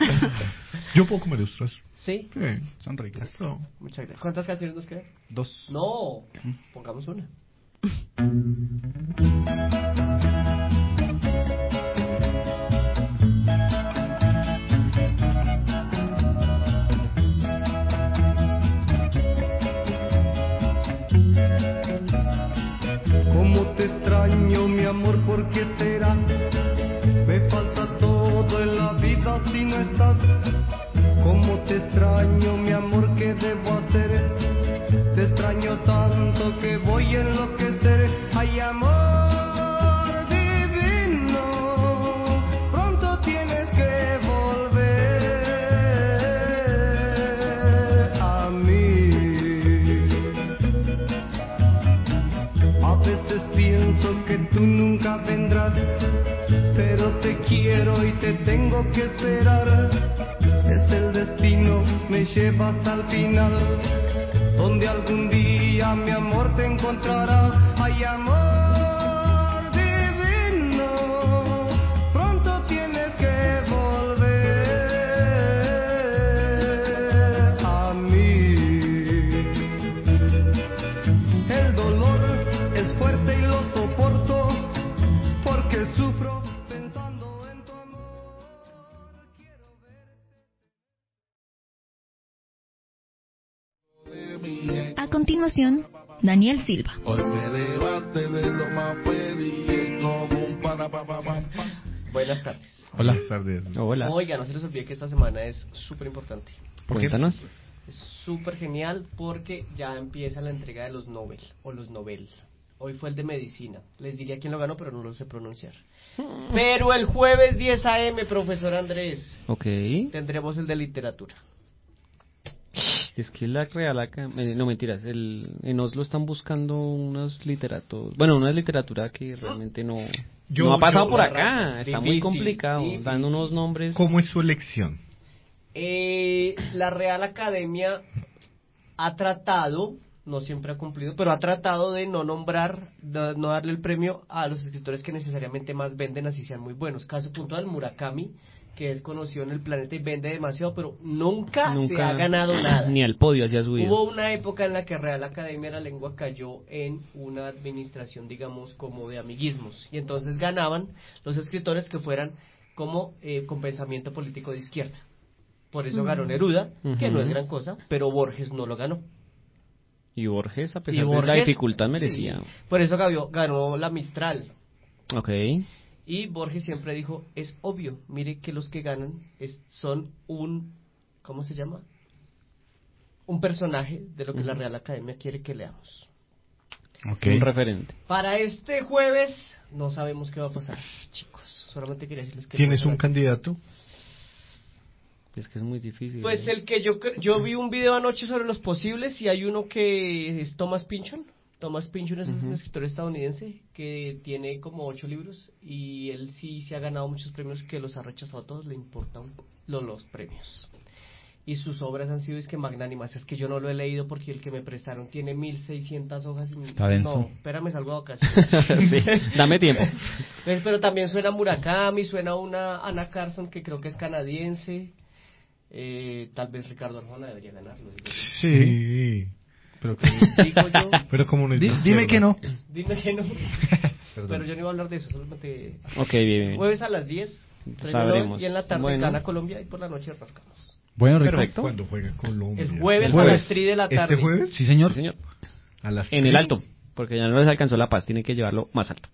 Yo puedo comer ostras. ¿Sí? Son ricas. No. Muchas gracias. ¿Cuántas canciones nos quedan? 2. No, pongamos una. Cómo te extraño, mi amor, ¿por qué será? Me falta todo en la vida si no estás. Cómo te extraño, mi amor, ¿qué debo hacer? Te extraño tanto que voy a enloquecer. Ay, amor divino, pronto tienes que volver a mí. A veces pienso que tú nunca vendrás, pero te quiero y te tengo que esperar. Es el destino, me lleva hasta el final, donde algún día mi amor te encontrará. Ay, amor divino, pronto tienes que volver a mí. El dolor es fuerte y lo soporto, porque sufro pensando en tu amor. Quiero verte. A continuación, Daniel Silva. Buenas tardes. Buenas tardes. Hola. Oiga, no se les olvide que esta semana es súper importante. Cuéntanos. Es súper genial porque ya empieza la entrega de los Nobel o los Nobel. Hoy fue el de medicina. Les diría quién lo ganó, pero no lo sé pronunciar. Pero el jueves 10 a.m., profesor Andrés, tendremos el de literatura. Es que la Real Academia, no mentiras, en Oslo están buscando unas literatura que realmente no ha pasado por acá, está muy complicado, dando unos nombres. ¿Cómo es su elección? La Real Academia ha tratado, no siempre ha cumplido, pero ha tratado de no nombrar, no darle el premio a los escritores que necesariamente más venden, así sean muy buenos. Caso puntual, Murakami, que es conocido en el planeta y vende demasiado, pero nunca se ha ganado nada. Ni al podio hacia su vida. Hubo una época en la que Real Academia de la Lengua cayó en una administración, digamos, como de amiguismos, y entonces ganaban los escritores que fueran como con pensamiento político de izquierda. Por eso ganó Neruda, que no es gran cosa, pero Borges no lo ganó. Y Borges, a pesar de la dificultad, merecía. Sí, por eso ganó la Mistral. Ok. Y Borges siempre dijo, es obvio, mire que los que ganan son ¿cómo se llama? Un personaje de lo que la Real Academia quiere que leamos. Un referente. Para este jueves no sabemos qué va a pasar, chicos. Solamente quería decirles que... ¿Tienes un candidato? Es que es muy difícil. Pues el que yo vi un video anoche sobre los posibles y hay uno que es Thomas Pynchon. Thomas Pynchon es un escritor estadounidense que tiene como 8 libros y él sí se ha ganado muchos premios que los ha rechazado a todos, le importan los premios. Y sus obras han sido magnánimas, es que yo no lo he leído porque el que me prestaron tiene 1600 hojas. Está denso. No, espérame, salgo de vacaciones. Sí, dame tiempo. Pues, pero también suena Murakami, suena una Anna Carson que creo que es canadiense. Tal vez Ricardo Arjona debería ganarlo. Sí. Pero como no dime que no. Dime que no. Pero yo no iba a hablar de eso, solamente. Ok, bien. Jueves a las 10. Sabremos. Y en la tarde gana Colombia y por la noche rascamos. Bueno, perfecto. ¿Cuándo juega Colombia? El jueves a las 3 de la tarde. ¿Este jueves? Sí, señor. Sí, señor. A las en 3. El alto, porque ya no les alcanzó La Paz, tienen que llevarlo más alto.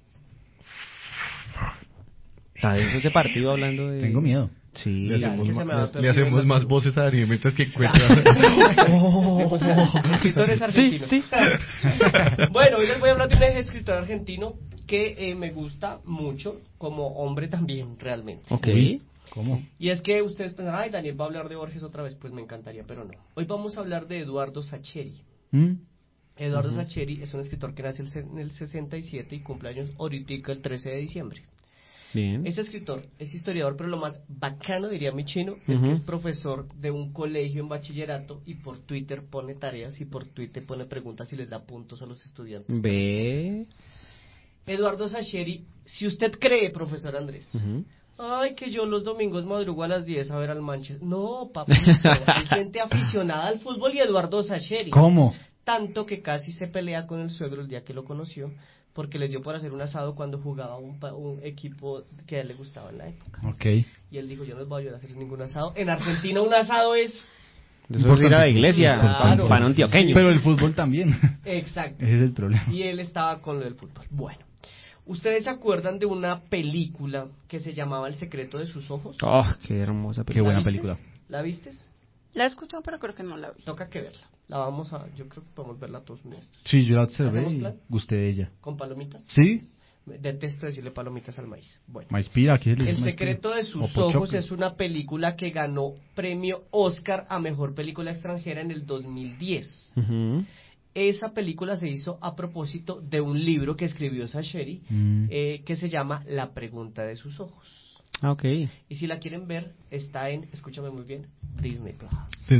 Está denso ese partido hablando de... Tengo miedo. Sí, le hacemos más voces a Daniel mientras que encuentra. Escritores argentinos. Sí. Bueno, hoy les voy a hablar de un escritor argentino que me gusta mucho, como hombre también, realmente. Ok. ¿Cómo? Y es que ustedes piensan, ay, Daniel va a hablar de Borges otra vez, pues me encantaría, pero no. Hoy vamos a hablar de Eduardo Sacheri. Eduardo Sacheri es un escritor que nace en el 67 y cumpleaños ahorita el 13 de diciembre. Bien. Este escritor es historiador, pero lo más bacano, diría mi chino, es que es profesor de un colegio en bachillerato y por Twitter pone tareas y por Twitter pone preguntas y les da puntos a los estudiantes. Ve. Eduardo Sacheri, si usted cree, profesor Andrés, ay, que yo los domingos madrugo a las 10 a ver al Manchester. No, papito, hay gente aficionada al fútbol y Eduardo Sacheri. ¿Cómo? Tanto que casi se pelea con el suegro el día que lo conoció, porque les dio por hacer un asado cuando jugaba un equipo que a él le gustaba en la época. Ok. Y él dijo, yo no les voy a ayudar a hacer ningún asado. En Argentina un asado es... Eso es ir a la iglesia, claro. pan antioqueño. Pero el fútbol también. Exacto. Ese es el problema. Y él estaba con lo del fútbol. Bueno, ¿ustedes se acuerdan de una película que se llamaba El secreto de sus ojos? Oh, qué hermosa película. Qué buena película. ¿La vistes? La he escuchado, pero creo que no la vi. Toca que verla. Yo creo que podemos verla todos. Sí, yo la observé y gusté de ella. ¿Con palomitas? Sí. Detesto decirle palomitas al maíz. Bueno. Maíz pira, ¿qué es El secreto de sus ojos es una película que ganó premio Oscar a mejor película extranjera en el 2010. Esa película se hizo a propósito de un libro que escribió Sacheri que se llama La pregunta de sus ojos. Ok. Y si la quieren ver, está en, escúchame muy bien, Disney Plus.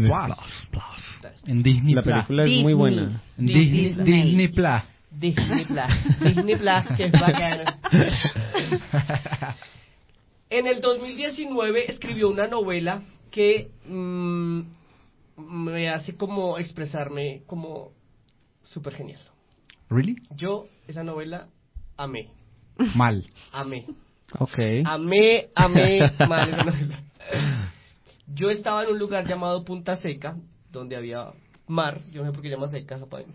En Disney La película es muy buena. En Disney Plus. Disney Plus, que es bacano. En el 2019 escribió una novela que me hace como expresarme como súper genial. ¿Really? Yo esa novela amé. Mal. Amé. Ok. Amé mal esa novela. Yo estaba en un lugar llamado Punta Seca, donde había mar, yo no sé por qué llama seca esa vaina.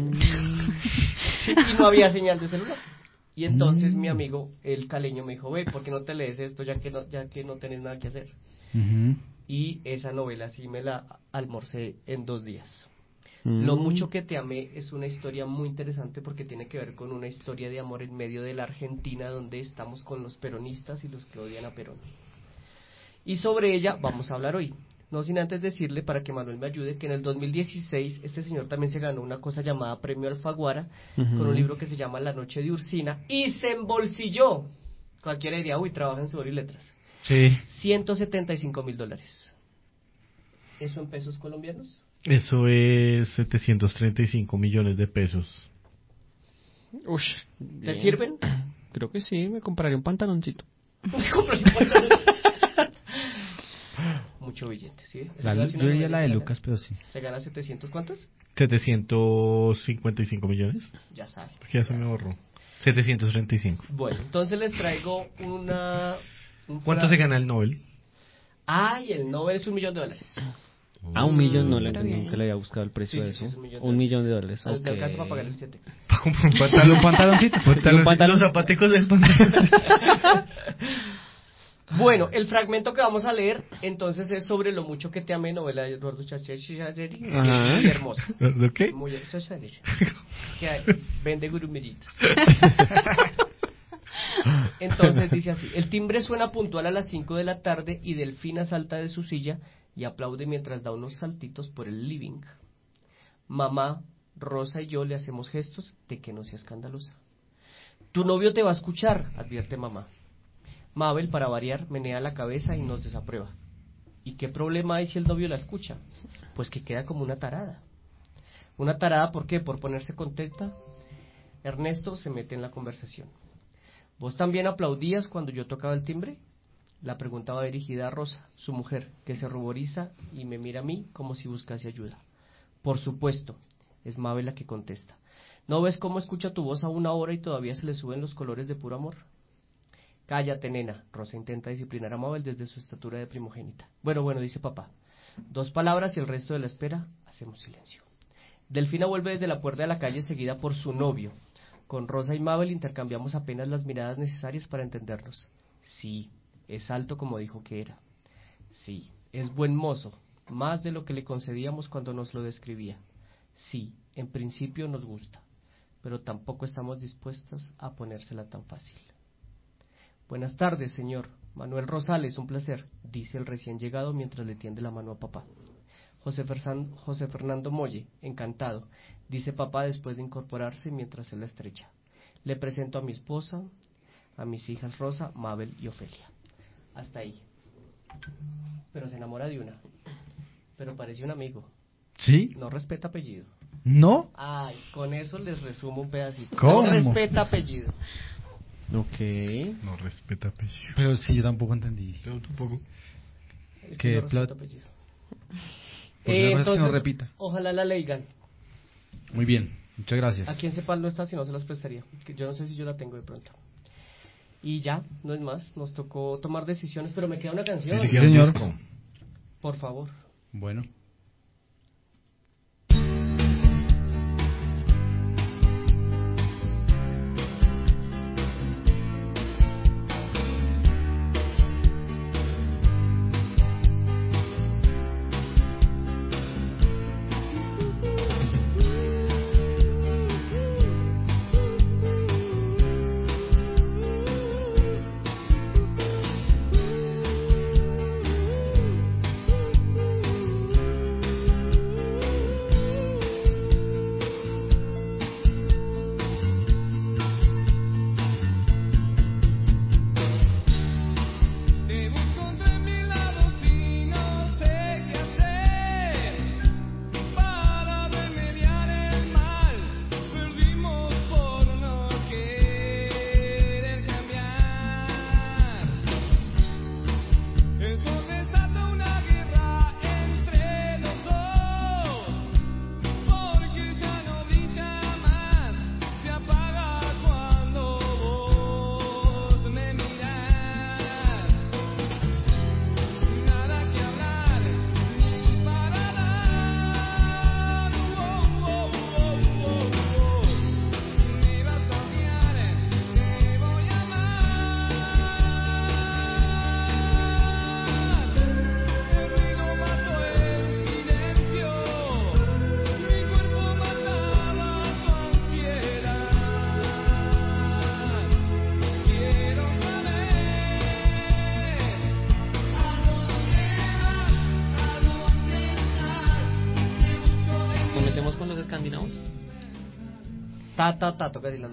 Y no había señal de celular. Y entonces mi amigo, el caleño, me dijo, ve, ¿por qué no te lees esto ya que no tenés nada que hacer? y esa novela sí me la almorcé en 2 días. Lo mucho que te amé es una historia muy interesante porque tiene que ver con una historia de amor en medio de la Argentina, donde estamos con los peronistas y los que odian a Perón. Y sobre ella vamos a hablar hoy. No sin antes decirle, para que Manuel me ayude, que en el 2016 este señor también se ganó una cosa llamada Premio Alfaguara, con un libro que se llama La Noche de Ursina, y se embolsilló. Cualquiera diría, uy, trabaja en Sabor y Letras. Sí. $175,000. ¿Eso en pesos colombianos? Eso es 735 millones de pesos. Uy, ¿Te sirven? Creo que sí, me compraría un pantaloncito. Me compraría un pantaloncito. Mucho billete, ¿sí? Yo diría la de Lucas, pero sí. ¿Se gana 700 cuántos? 755 millones. Ya sabes. Es que ya se me borró. 735. Bueno, entonces les traigo ¿Cuánto se gana el Nobel? Ay, el Nobel es $1 millón. Ah, $1 millón, no le entendí, nunca le había buscado el precio de eso. Sí, $1 millón. Le alcanza para pagar el 7. Para comprar un pantalón. Un pantaloncito. Los zapaticos del pantalón. Bueno, el fragmento que vamos a leer entonces es sobre lo mucho que te amé, novela de Eduardo Chacheri, muy hermosa. ¿De qué? Muy hermosa, que vende gurumeritos. Entonces dice así: el timbre suena puntual a las 5 de la tarde y Delfina salta de su silla y aplaude mientras da unos saltitos por el living. Mamá, Rosa y yo le hacemos gestos de que no sea escandalosa. Tu novio te va a escuchar, advierte mamá. Mabel, para variar, menea la cabeza y nos desaprueba. ¿Y qué problema hay si el novio la escucha? Pues que queda como una tarada. ¿Una tarada por qué? ¿Por ponerse contenta? Ernesto se mete en la conversación. ¿Vos también aplaudías cuando yo tocaba el timbre? La pregunta va dirigida a Rosa, su mujer, que se ruboriza y me mira a mí como si buscase ayuda. Por supuesto, es Mabel la que contesta. ¿No ves cómo escucha tu voz a 1 hora y todavía se le suben los colores de puro amor? Cállate, nena. Rosa intenta disciplinar a Mabel desde su estatura de primogénita. Bueno, dice papá. 2 palabras y el resto de la espera, hacemos silencio. Delfina vuelve desde la puerta de la calle seguida por su novio. Con Rosa y Mabel intercambiamos apenas las miradas necesarias para entendernos. Sí, es alto como dijo que era. Sí, es buen mozo, más de lo que le concedíamos cuando nos lo describía. Sí, en principio nos gusta, pero tampoco estamos dispuestas a ponérsela tan fácil. Buenas tardes, señor. Manuel Rosales, un placer, dice el recién llegado mientras le tiende la mano a papá. José Fernando Molle, encantado, dice papá después de incorporarse mientras él la estrecha. Le presento a mi esposa, a mis hijas Rosa, Mabel y Ofelia. Hasta ahí. Pero se enamora de una. Pero parece un amigo. ¿Sí? No respeta apellido. ¿No? Ay, con eso les resumo un pedacito. ¿Cómo? No respeta apellido. Ok. No respeta apellido. Pero sí, yo tampoco entendí. Yo tampoco. ¿Qué no plot? apellido. Entonces, Entonces, que no repita. ojalá la leigan. Muy bien, muchas gracias. Aquí en Cepal no está, si no se las prestaría. Que yo no sé si yo la tengo de pronto. Y ya, no es más. Nos tocó tomar decisiones, pero me queda una canción. Sí, señor. Por favor. Bueno. toca decirlo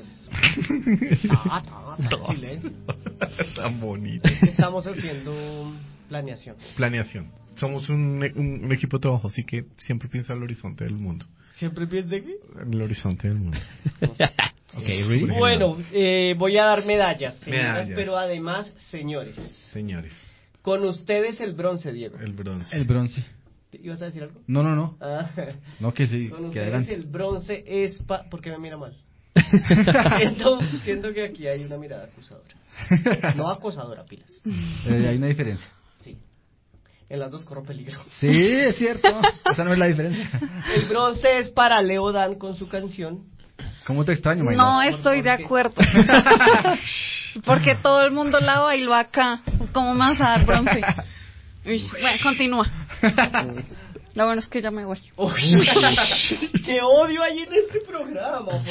silencio. Tan bonito. Estamos haciendo planeación. Somos un equipo de trabajo, así que siempre piensa en el horizonte del mundo. ¿Siempre piensa qué? En el horizonte del mundo. Okay, bueno, voy a dar medallas, señoras, pero además, señores. Con ustedes el bronce, Diego. El bronce. ¿Ibas a decir algo? No. No, que sí, con que ustedes adelante. El bronce es ¿por qué me mira mal? Siento que aquí hay una mirada acusadora. No acosadora, pilas. Hay una diferencia. Sí. En las dos corro peligro. Sí, es cierto. Esa no es la diferencia. El bronce es para Leo Dan con su canción. ¿Cómo te extraño, Mayra? No estoy de acuerdo. Porque todo el mundo la bailó acá. ¿Cómo más a dar bronce? Bueno, continúa. Lo bueno es que ya me voy. ¡Qué odio hay en este programa, por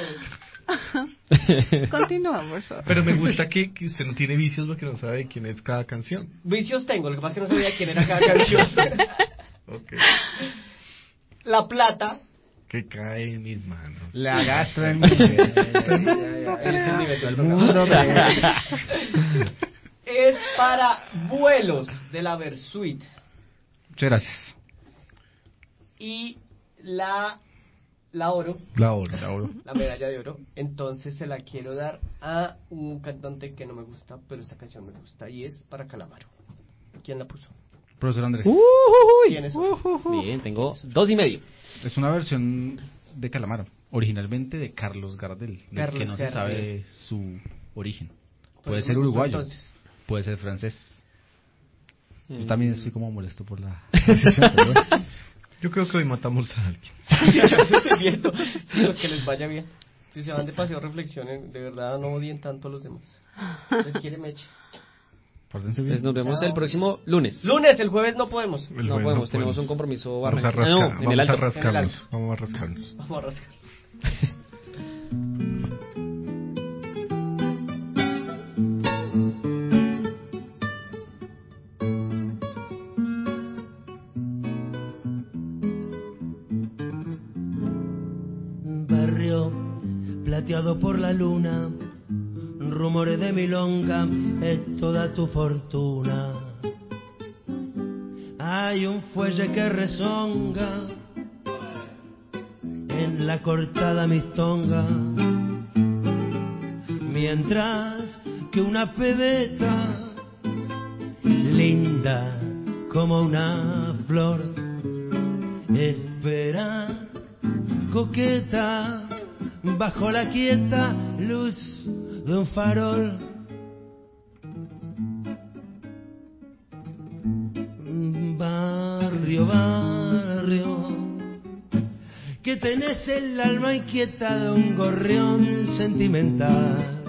Dios! Continúa, por favor. Pero me gusta que usted no tiene vicios porque no sabe quién es cada canción. Vicios tengo, lo que pasa es que no sabía quién era cada canción. Okay. La plata. Que cae en mis manos. La gasto en el mundo. Es para Vuelos de la Versuit. Muchas gracias. Y la oro. La medalla de oro. Entonces se la quiero dar a un cantante que no me gusta, pero esta canción me gusta. Y es para Calamaro. ¿Quién la puso? Profesor Andrés. ¿Quién es? Bien, tengo 2.5. Es una versión de Calamaro, originalmente de Carlos Gardel, del que no se sabe su origen. Puede ser uruguayo, entonces. Puede ser francés. Yo también estoy como molesto por la decisión, pero bueno. Yo creo que hoy matamos a alguien. Yo estoy viendo. Chicos, que les vaya bien. Si se van de paseo, reflexionen. De verdad, no odien tanto a los demás. Les quiere Meche. Pórtense bien. Nos vemos el próximo lunes. El jueves no podemos. No podemos, tenemos un compromiso. Vamos a rascarnos. Vamos a rascarnos. Barrio plateado por la luna, rumores de milonga, es toda tu fortuna. Hay un fuelle que rezonga en la cortada mistonga, mientras que una pebeta linda como una flor espera coqueta bajo la quieta luz de un farol. Barrio, que tenés el alma inquieta de un gorrión sentimental.